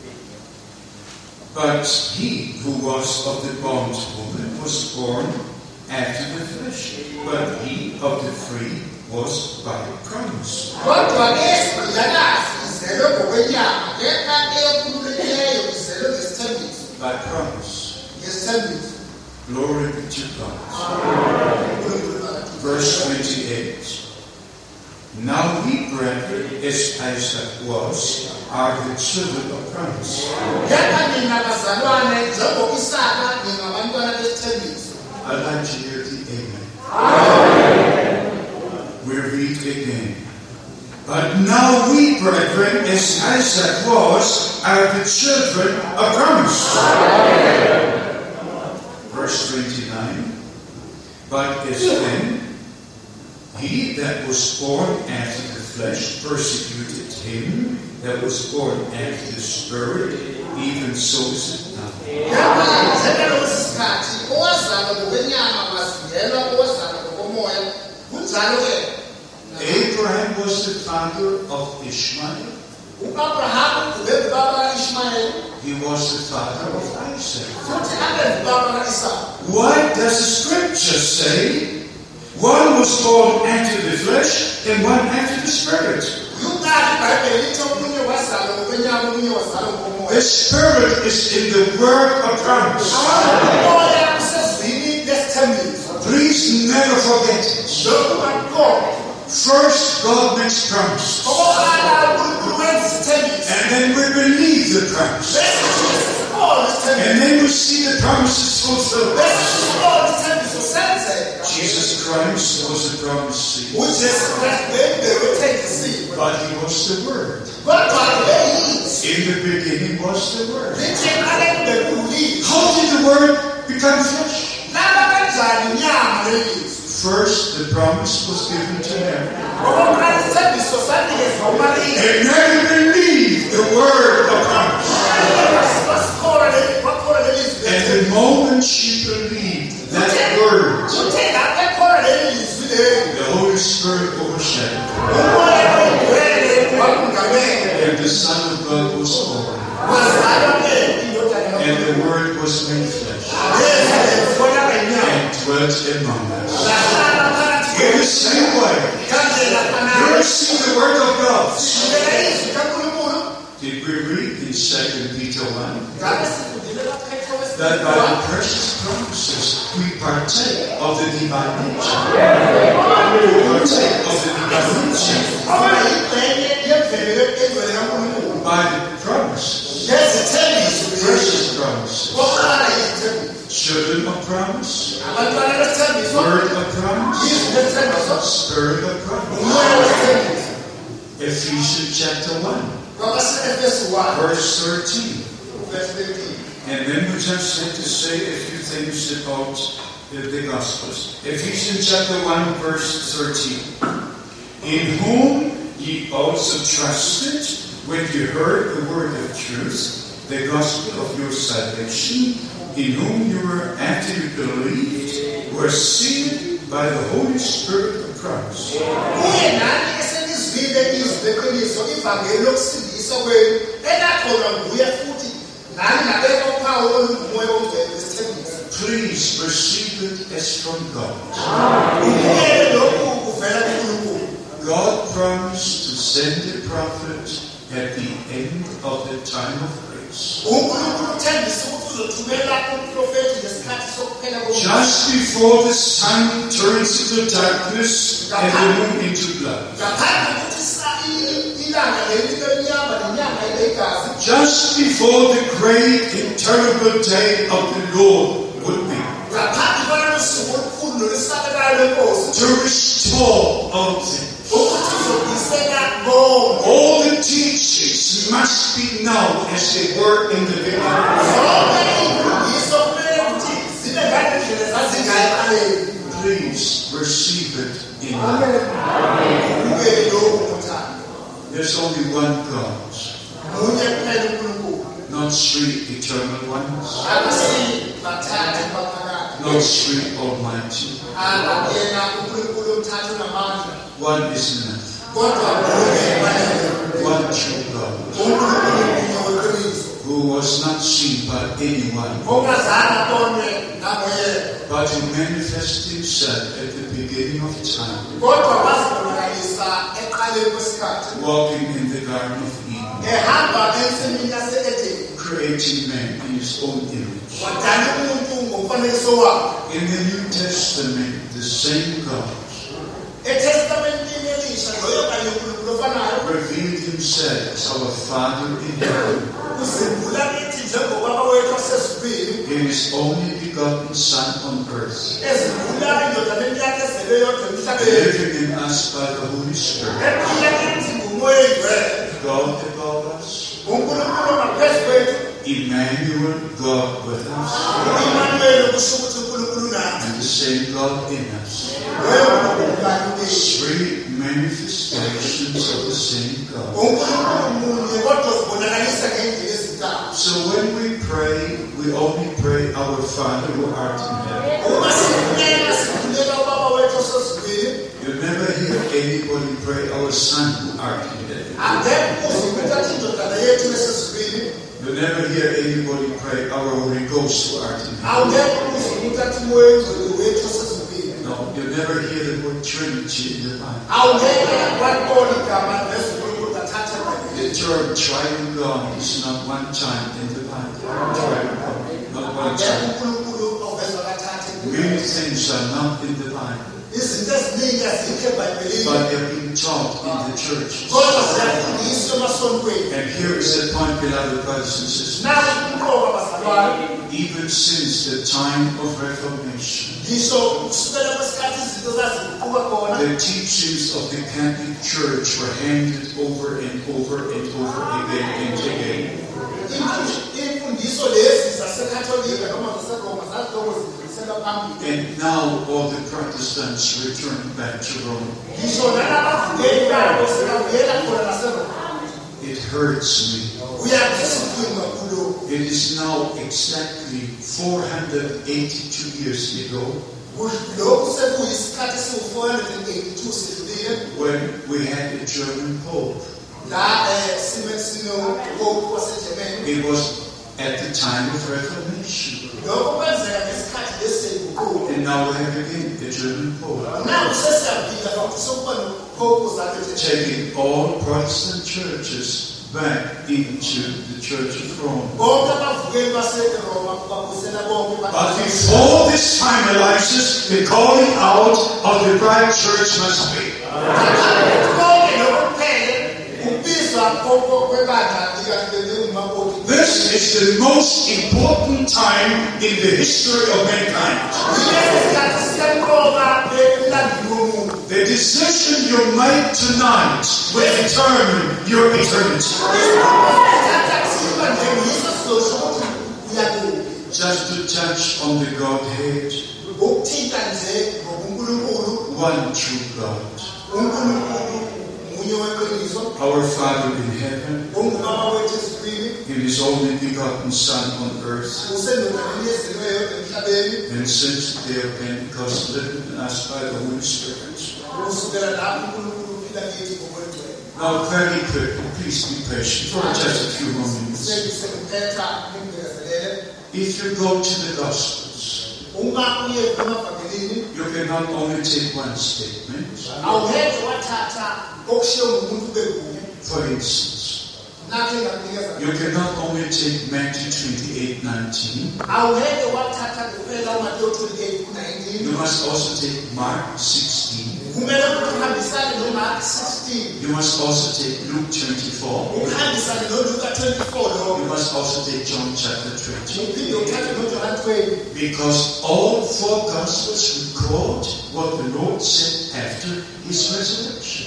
But he who was of the bondwoman was born after the flesh, but he of the free was by promise. By promise. Glory be to God. Verse twenty-eight. Now we, brethren, as Isaac was, are the children of promise. I'd like to hear the amen. We read again. But now we, brethren, as Isaac was, are the children of promise. Verse twenty-nine. But as then he that was born after the flesh persecuted him that was born after the Spirit, even so is it now. Abraham was the father of Ishmael. He was the father of Isaac. Why does the scripture say one was born after the flesh and one after the Spirit? The Spirit is in the word of promise. Please never forget it. First, God makes promises. And then we believe the promise. And then we see the promises fulfilled. Jesus Christ was a promise seed. But he was the Word. In the beginning was the Word. How did the Word become flesh? First, the promise was given to him. And Mary believed the word of promise. And the moment she believed that word, the Holy Spirit overshadowed her. And the Son of God was born. And the Word was made flesh. And dwelt among us. In the same way, you receive the Word of God. Did we read in Second Peter one that by the precious promises we partake of the divine nature? We partake of the divine nature. By the promises, precious promises. Children of promise, word of promise, spirit of promise. Ephesians chapter one, verse thirteen. And then we just had to say a few things about the, the Gospels. Ephesians chapter one, verse thirteen. In whom ye also trusted when you heard the word of truth, the gospel of your salvation, in whom you were, after you believed, were sealed by the Holy Spirit of promise. Please receive it as from God. God promised to send a prophet at the end of the time of grace. Just before the sun turns into darkness and the moon into blood. Just before the great and terrible day of the Lord would be. To restore all things. All the teachings must be now as they were in the beginning. Please receive it in love. There's only one God, not three eternal ones, not three almighty. One is enough. One true God, who was not seen by anyone, but who manifested himself at the beginning of time, walking in the Garden of Eden. creating man in his own image. In the New Testament, the same God revealed himself as our Father in heaven in his only begotten Son on earth, living in us by the Holy Spirit. God above us, Emmanuel, God with us, and the same God in us. Three manifestations of the same God. So when we pray, we only pray our Father who art in heaven. You never hear anybody pray our Son who art in heaven. You never hear anybody pray our Holy Ghost who art in heaven. No, you never hear the word Trinity in the Bible. The term triune God is not one time in the Bible. Not one time. Many things are not in the Bible, but they're being taught in the churches. And here is the point, beloved brothers and sisters. Even since the time of Reformation, the teachings of the Catholic Church were handed over and over and over again and again. And now all the Protestants return back to Rome. It hurts me. It is now exactly four hundred eighty-two years ago when we had a German Pope. It was at the time of Reformation. And now we have again the German Pope, taking all Protestant churches back into the Church of Rome. But before this finalizes, the calling out of the bride church must be. This is the most important time in the history of mankind. The decision you make tonight will determine your eternity. Just to touch on the Godhead, one true God, our Father in heaven, in his only begotten Son on earth, and since the day of Pentecost living in us by the Holy Spirit. Now very quickly, please be patient for just a few moments. If you go to the Gospels, you can not only take one statement. For instance, you can not only take Matthew twenty-eight nineteen. You must also take Mark sixteen. You must also take Luke twenty-four. You must also take John chapter twenty. Because all four Gospels record what the Lord said after his resurrection.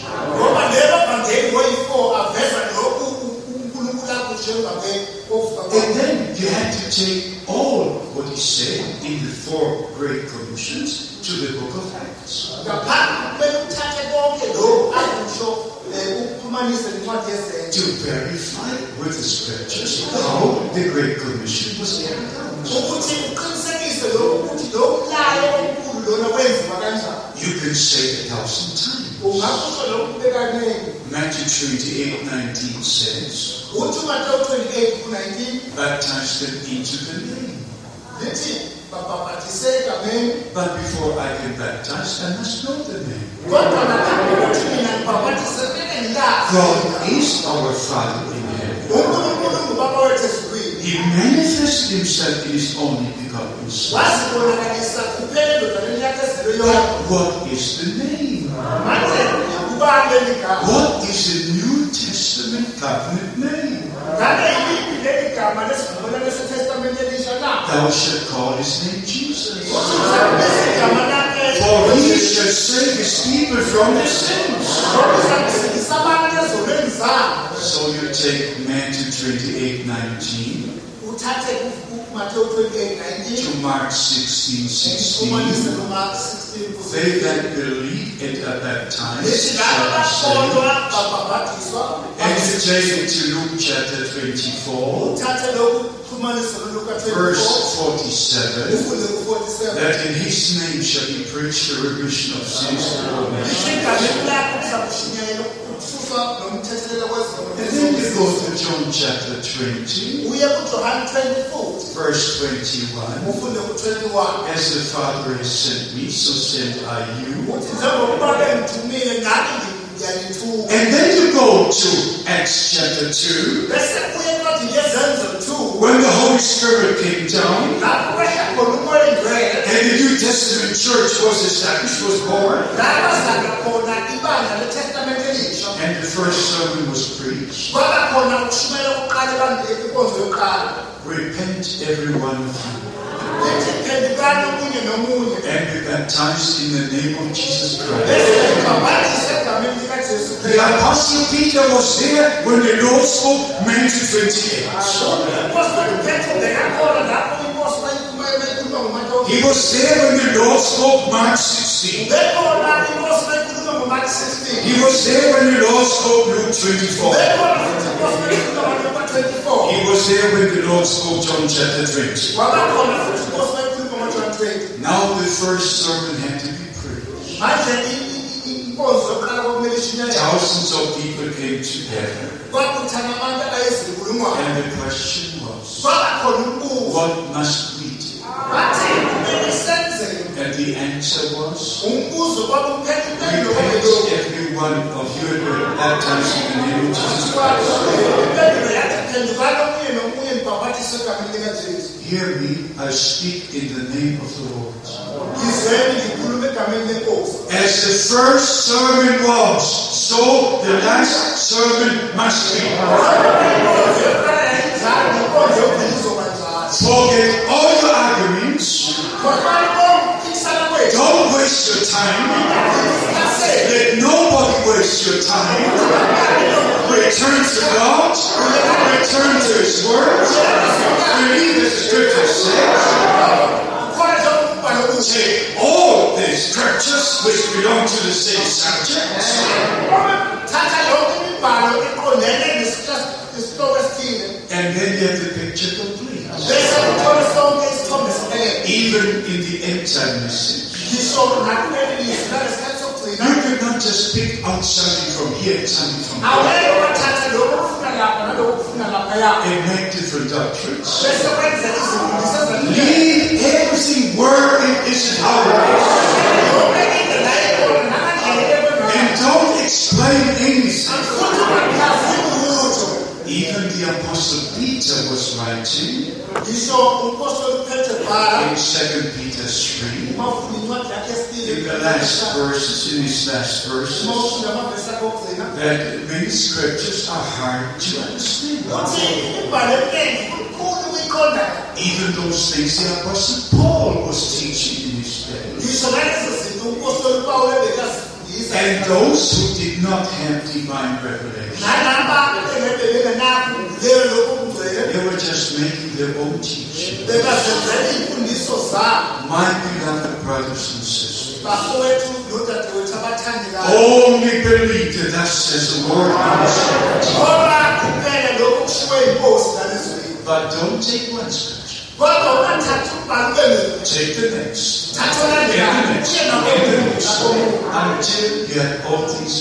And then you have to take all what he said in the four great commissions to the book of Acts. To verify with the scriptures how the great commission was carried out. You can say a thousand times. Matthew twenty-eight nineteen says, baptize them into the name. But before I can baptize, I must know the name. God is our Father in heaven. He manifested himself in his only begotten Son. What is the name? What is the New Testament covenant name? Thou shalt call his name Jesus. For he shall save his people from their sins. So you take Matthew twenty-eight nineteen to Mark sixteen sixteen. They that believe and are baptized shall be saved. And you take it to Luke chapter twenty-four, verse forty-seven, that in his name shall be preached the remission of sins to all nations. And then you go to John chapter twenty, verse twenty-one. As the Father has sent me, so send I you. And then you go to Acts chapter two, when the Holy Spirit came down, and the New Testament church was established, was born. And the first sermon was preached. Repent, every one of you, and be baptized in the name of Jesus Christ. The Apostle Peter was there when the Lord spoke Matthew twenty-eight. He was there when the Lord spoke Mark sixteen. He was there when the Lord spoke Luke twenty-four. He was there when the Lord spoke John chapter twenty. Now the first sermon had to be preached. Thousands of people came together. And the question was, what must we do? And the answer was, repent, every one of you, and be baptized in the name of Jesus Christ. Hear me, I speak in the name of the Lord. As the first sermon was, so the last sermon must be. Forget all your arguments. Don't waste your time. Let nobody waste your time. Return to God. Return to His Word. Believe as the Scripture says. Take all the Scriptures which belong to the same subject. And then get the picture complete. Even in the end time message. You cannot just pick out something from here and something from there. And make different doctrines. Leave everything where it is and how it is. And don't explain anything. Even the Apostle Peter was writing in Second Peter three, in the last verses, in his last verses, that many scriptures are hard to understand. Even those things the Apostle Paul was teaching in his day. And those who did not have divine revelation, they were just making their own teaching. My beloved brothers and sisters, only believe that thus says the Lord. But don't take one scripture. Take the next. And the next. And the next. Until you have all these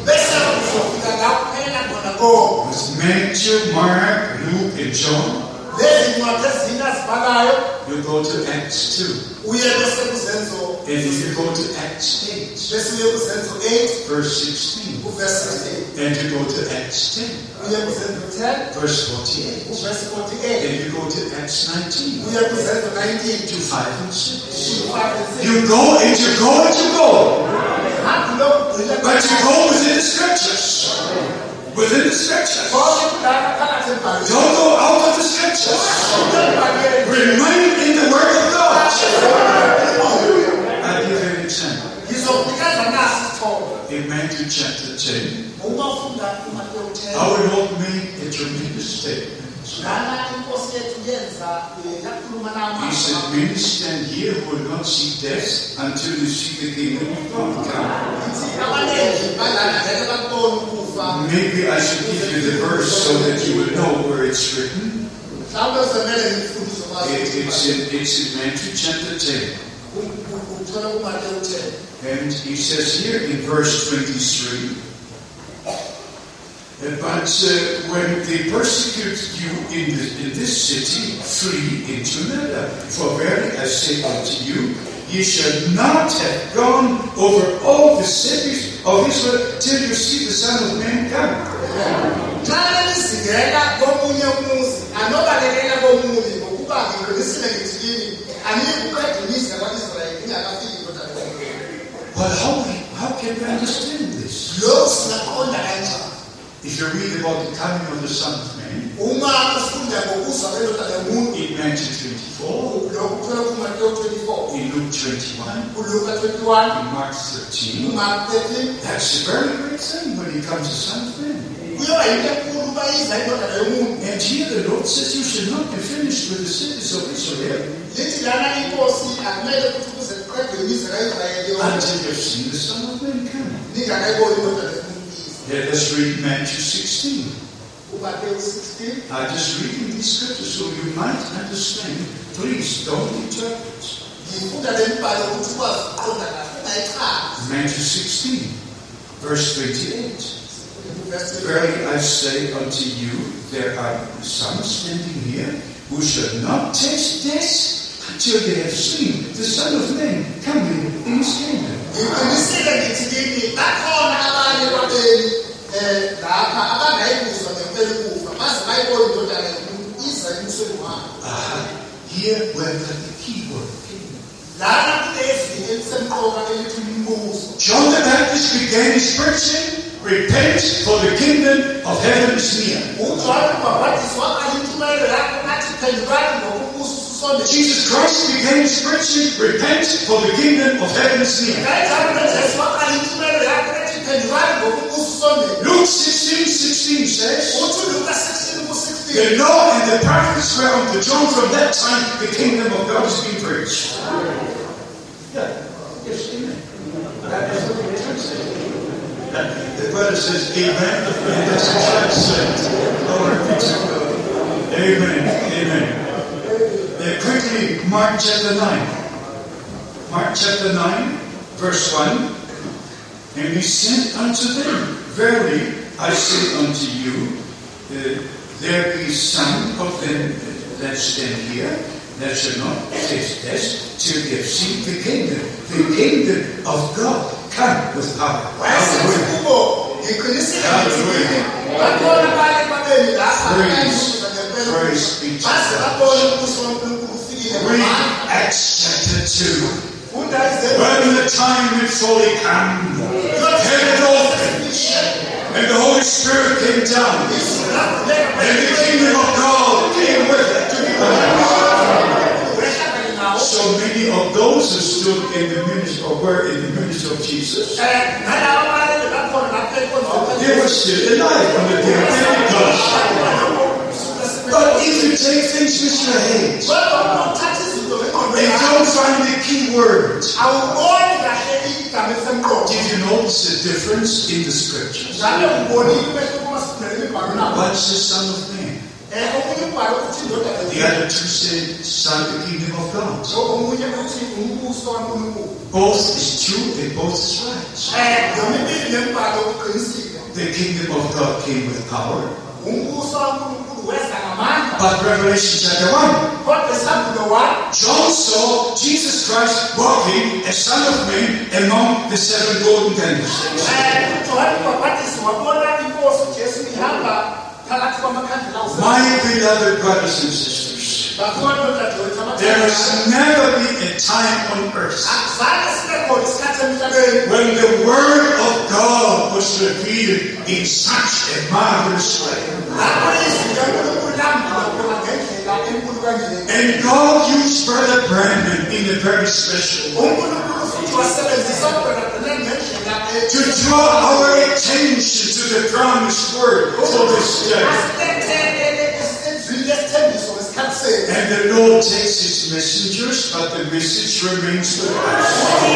scriptures. With Matthew, Mark, Luke, and John. You go to Acts two. And if you go to Acts eight, verse sixteen. And you go to Acts ten, verse forty-eight. And you go to Acts nineteen, to five and six. You go and you go and you go. But you go within the scriptures. Within the scriptures. Don't go out of the scriptures. Remain in the word of God. I'll give you an example. In Matthew chapter ten, our Lord made a tremendous statement. He said, many stand here who will not see death until you see the kingdom of God come. Maybe I should give you the verse so that you will know where it's written. It, it's, in, it's in Matthew chapter ten. And he says here in verse twenty-three, but uh, when they persecute you in, the, in this city, flee into another. For verily I say unto you, ye shall not have gone over all the cities of Israel till you see the Son of Man come. But how, how can we understand this? If you read about the coming of the Son of Man, in Matthew twenty-four, in Luke twenty-one, in Mark thirteen, that's a very great thing when he comes the Son of Man. And here the Lord says you should not be finished with the cities of Israel until you've seen the Son of Man come. Let us read Matthew sixteen. I just reading these scriptures so you might understand. Please don't interpret. Matthew sixteen, verse twenty-eight. Verily I say unto you, there are some standing here who shall not taste death until they have seen the Son of Man coming in his kingdom. Uh, here where the key word. John the Baptist began his preaching, repent for the kingdom of heaven is near. Jesus Christ began his preaching, repent for the kingdom of heaven is near. Luke sixteen sixteen says, the law and the prophets were unto John. From that time the kingdom of God is being preached. Yeah. Yes, amen. That is what it translates. The brother says amen, and that's a translate. Glory be to God. Amen. Amen. Uh, quickly, Mark chapter nine. Mark chapter nine, verse one. And he said unto them, verily I say unto you, uh, there be some of them that stand here that shall not taste death till they have seen the kingdom, the kingdom of God come with power. Hallelujah. Hallelujah. Praise, praise be to God. Read Acts chapter two. When the time had fully come, heaven opened, and the Holy Spirit came down, and the kingdom of God came with it to be manifested. So many of those who stood in the ministry or were in the ministry of Jesus, they were still alive on the day of Pentecost. But if you take things with your hands and don't find the key word, did you notice the difference in the scriptures? What's the Son of Man? The other two said, Son, the kingdom of God. Both is true and both is right. The kingdom of God came with power, but But Revelation chapter one.
Kodwa Isahluko one.
John saw Jesus Christ walking as Son of Man among the seven golden candlesticks.
Eh, uJohane uMbhapatisi wabona inkosi uJesu ihamba phakathi kwamakhandlela awesibili.
My beloved brothers and sisters,
Bakhona odadewethu abathanda.
there has never been a time on earth
Akuzange sibe khona isikhathi emhlabeni
when the word of God was revealed in such a marvelous way.
lapho izinto uNkulunkulu lambula khona ngendlela enkulu kangaka.
And God used Brother Brandon in a very special way
uNkulunkulu futhi wasebenzisa uBrother Branham ngendlela
to draw our attention to the promised word for this day. And the Lord takes his messengers, but the message remains with us.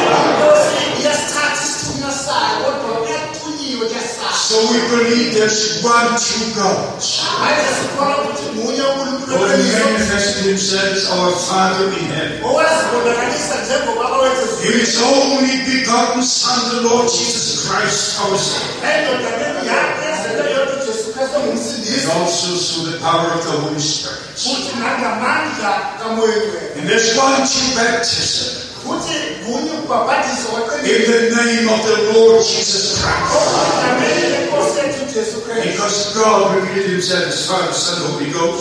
So we believe there's one true God, who manifested himself as our Father in heaven. His only begotten Son, the Lord Jesus Christ, our Savior. And also through the power of the Holy Spirit. And there's one true baptism in the name of the Lord Jesus Christ. Because God revealed himself as Father, Son, Holy Ghost.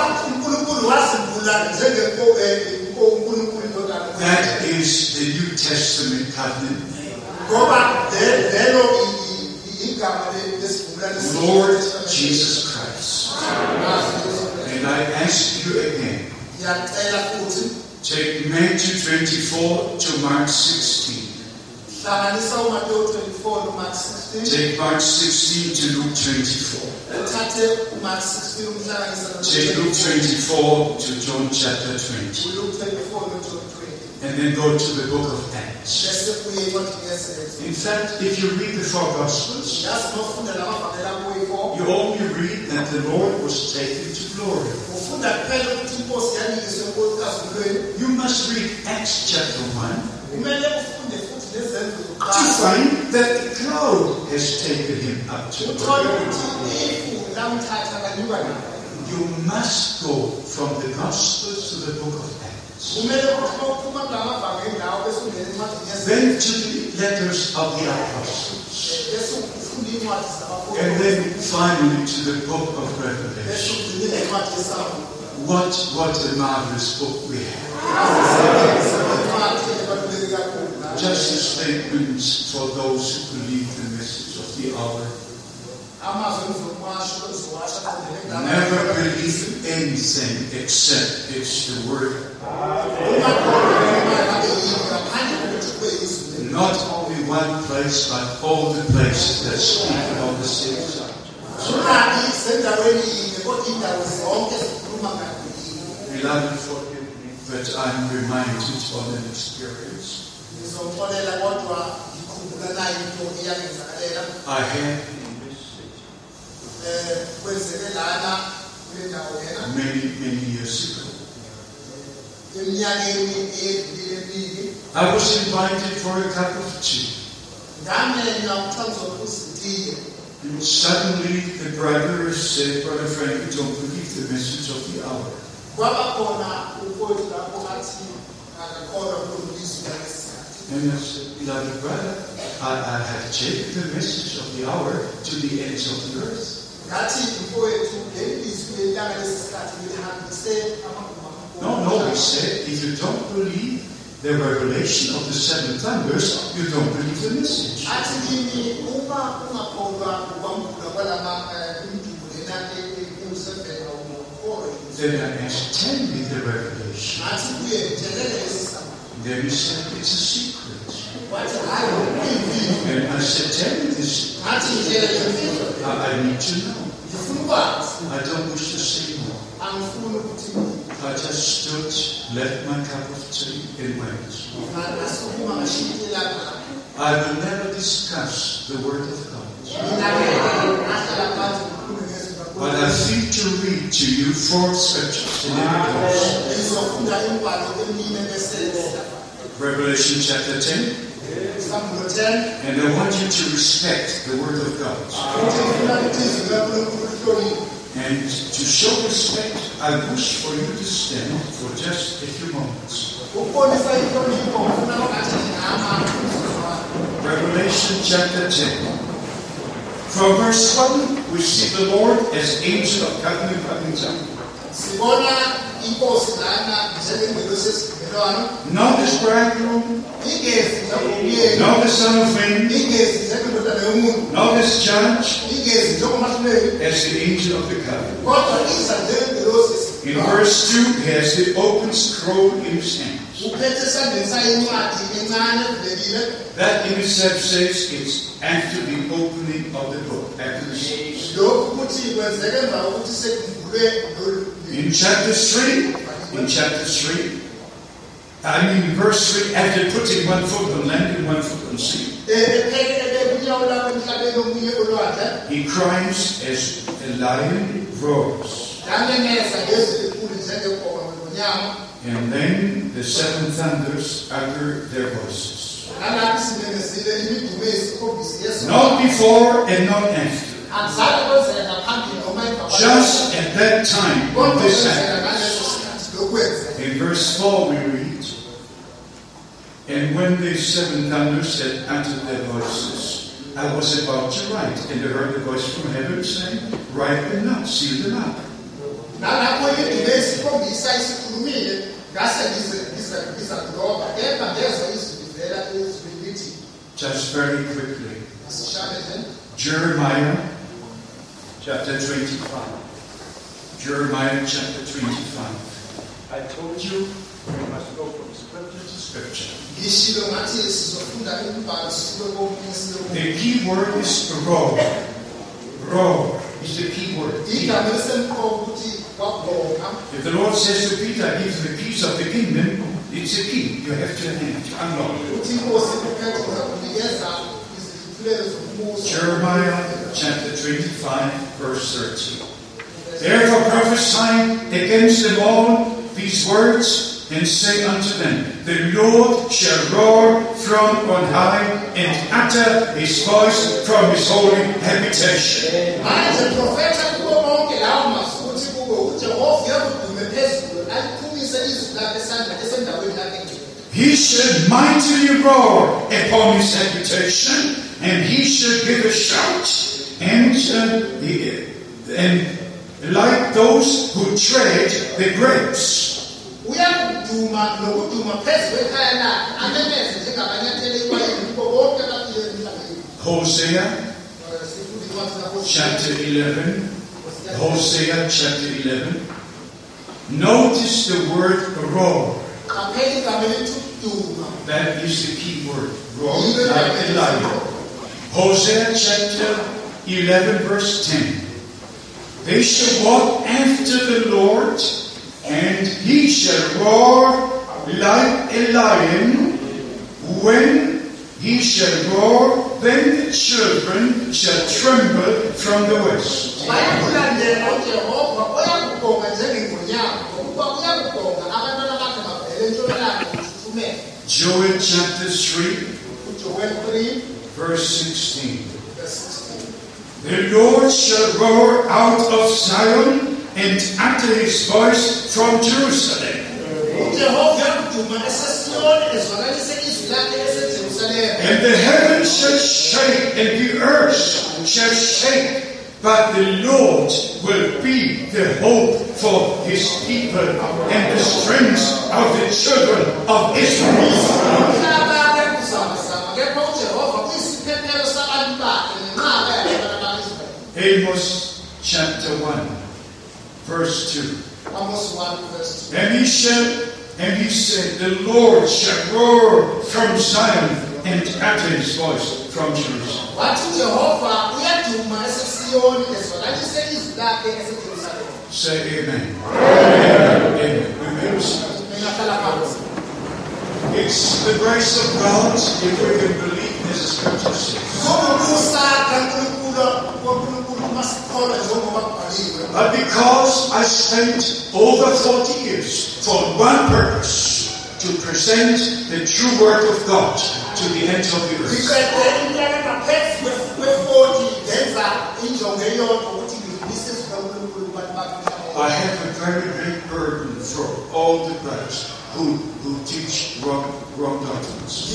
That is the New Testament covenant name. Lord Jesus Christ. And I ask you again, take Matthew twenty-four to Mark sixteen. Take Mark sixteen to Luke twenty-four. Take Luke twenty-four to John chapter twenty. And then go to the book of Acts. In fact, if you read the four Gospels, you only read that the Lord was taken to glory. You must read Acts chapter one to find that the cloud has taken him up to glory. You must go from the Gospels to the book of Acts. Then to the letters of the apostles. And then finally to the book of Revelation. What, what a marvelous book we have. Just a statement for those who believe the message of the hour. Never believe anything except it's the word. Not only one place, but all the places that speak about the same subject. Beloved, forgive me, but I'm reminded of an experience I had in this city many, many years ago. I was invited for a cup of tea. And suddenly the brother said, Brother Frank, you don't believe the message of the hour. And I said, beloved brother, I, I have taken the message of the hour to the ends of the earth. No, no, he said, if you don't believe the revelation of the seven thunders, you don't believe the message. Then I asked, tell me the revelation. Then he said, it's a secret. And I said, tell me this. I, I need to know. I don't wish to say more. I just stood, left my cup of tea, and went. I will never discuss the Word of God. But I feel to read to you four scriptures in every place. Revelation chapter ten. And I want you to respect the Word of God. And to show respect, I wish for you to stand for just a few moments. Revelation chapter ten. From verse one, we see the Lord as angel of covenant Parinjam. Not as bridegroom, not as son of man, not as judge, as the angel of the covenant. In verse two, he has the open scroll in his hands. That in itself says it's after the opening of the book, after the seals. In chapter three, in chapter three, I mean in verse three, after putting one foot on land and one foot on sea, he cries as a lion roars. And then the seven thunders utter their voices. Not before and not after. Just at that time when this happens. In verse four we read, and when the seven thunders had uttered their voices, I was about to write, and I heard a voice from heaven saying, write them up, seal them up. Just very quickly, Jeremiah chapter twenty-five. Jeremiah chapter twenty-five. I told you we must go from scripture to scripture. The key word is roar. Roar is the key word. If the Lord says to Peter, I give you the keys of the kingdom, it's a key. You have to hand to unlock it. Jeremiah chapter twenty-five, verse thirteen. Therefore prophesy against them all these words, and say unto them, the Lord shall roar from on high, and utter his voice from his holy habitation. He shall mightily roar upon his habitation, and he shall give a shout, and, uh, and like those who tread the grapes. Hosea chapter eleven. Hosea chapter eleven. Notice the word roar. That is the key word. Roar like a lion. Hosea chapter eleven, verse ten. They shall walk after the Lord, and he shall roar like a lion. When he shall roar, then the children shall tremble from the west. Joel chapter three, verse sixteen. The Lord shall roar out of Zion, and utter his voice from Jerusalem. And the heavens shall shake, and the earth shall shake, but the Lord will be the hope for his people, and the strength of the children of Israel. Amos chapter one, verse two.
Amos one, verse two.
And he shall, and he said, the Lord shall roar from Zion, and utter his voice from Jerusalem. Say amen. Amen. Amen. Amen. It's the grace of God if we can believe as the scripture says. But because I spent over forty years for one purpose, to present the true word of God to the ends of the earth. I have a very great burden for all the brothers who, who teach wrong, wrong doctrines.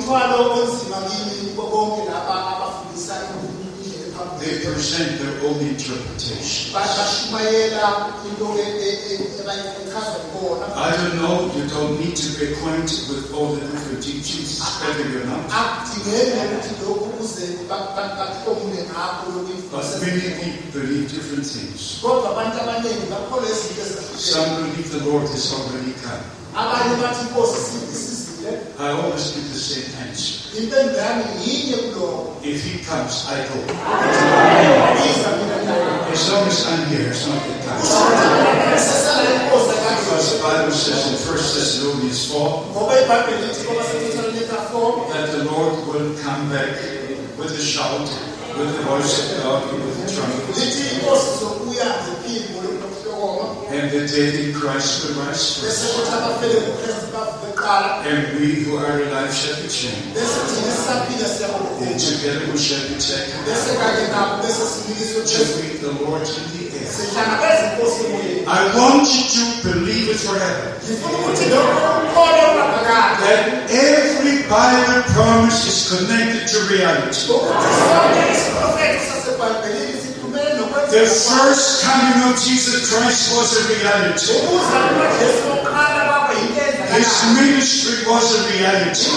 They present their own interpretation. I don't know, you don't need to be acquainted with all the different teachings, it's better you're not. But many people believe different things. Some believe the Lord has already come. I always give the same answer. If he comes, I go. As long as I'm here, it's not the time. Because the Bible says in First Thessalonians four that the Lord will come back with a shout, with the voice of God, and with the trumpet. And the dead in Christ will rise first. And we who are alive shall be changed. And together we shall be taken to meet the Lord in the air. I want you to believe it forever. That every Bible promise is connected to reality. The first coming of Jesus Christ was a reality. His ministry was a reality.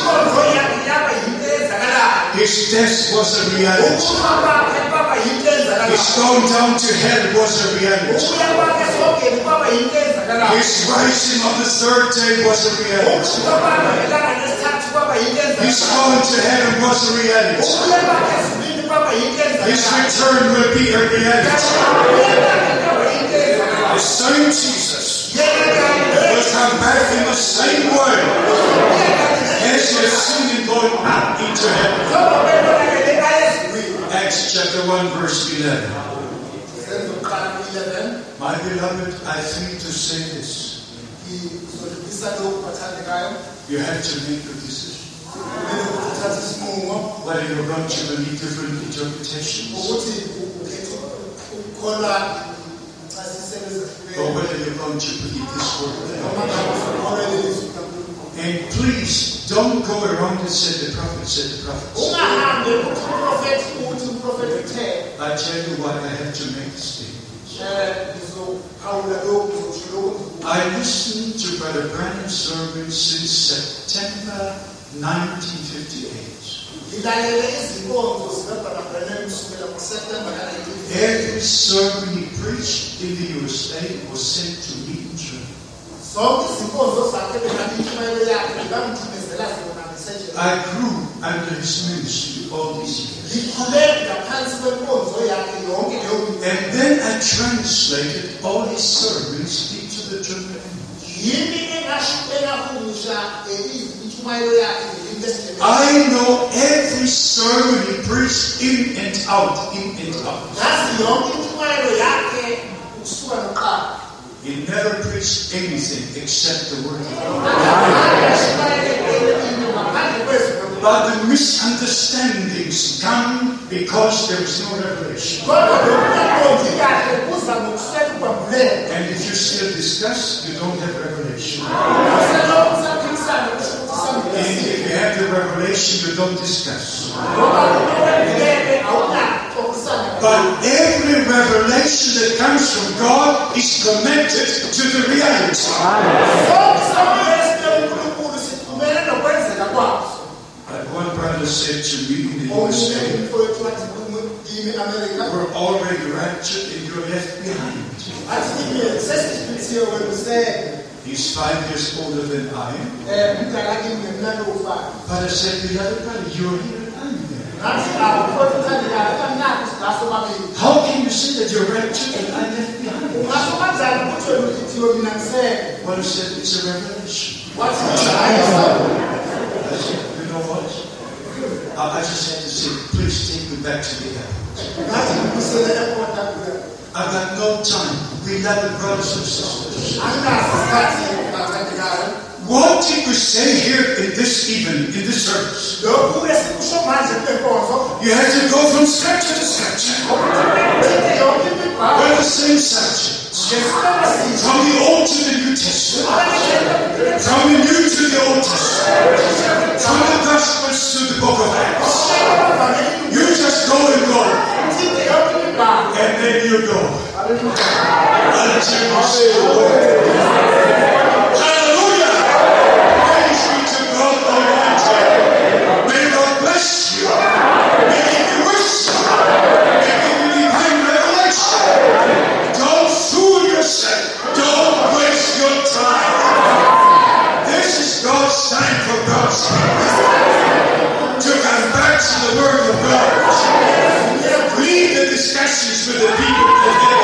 His death was a reality. His going down to hell was a reality. His rising on the third day was a reality. His going to heaven was a reality. His return will be a reality. The same Jesus will come back in the same way as he has seen him going up into heaven. Acts chapter one verse eleven. My beloved, I think to say this. You have to make a decision. Whether you're going to believe different interpretations, or whether you're going to believe this word. And please don't go around and say the prophet said the prophet said. I tell you why I have to make this statement. I listened to Brother Branham's sermon since September nineteen fifty-eight. Every sermon he preached in the U S A was sent to me in Germany. I grew under his ministry all these years. And then I translated all his sermons into the German language. I know every sermon he preached in and out, in and out. He never preached anything except the word of God. But the misunderstandings come because there is no revelation. And if you still discuss, you don't have revelation. And if you have the revelation, you don't discuss. But every revelation that comes from God is connected to the reality. But one brother said to me in the U S A, we're already raptured and you're left behind. He's five years older than I am. But I said, beloved brother, you're here and I'm there. How can you say that you're raptured and I'm left behind? Well, I said, it's a revelation. I said, you know what? I just had to say, please take me back to the airport. I've got no time. Beloved brothers and sisters. What did we say here in this evening, in this service? You have to go from scripture to scripture. We're the same subject. From the Testament, from the New to the Old Testament, from the Gospels to the Book of Acts. You just go and go, and then you go until you see the Lord. Hallelujah! Praise be to God Almighty. May God bless you. May He be with you. May He give you divine revelation. Don't fool yourself. Don't waste your time. This is God's time for God's people to come back to the Word of God. Leave the discussions with the people that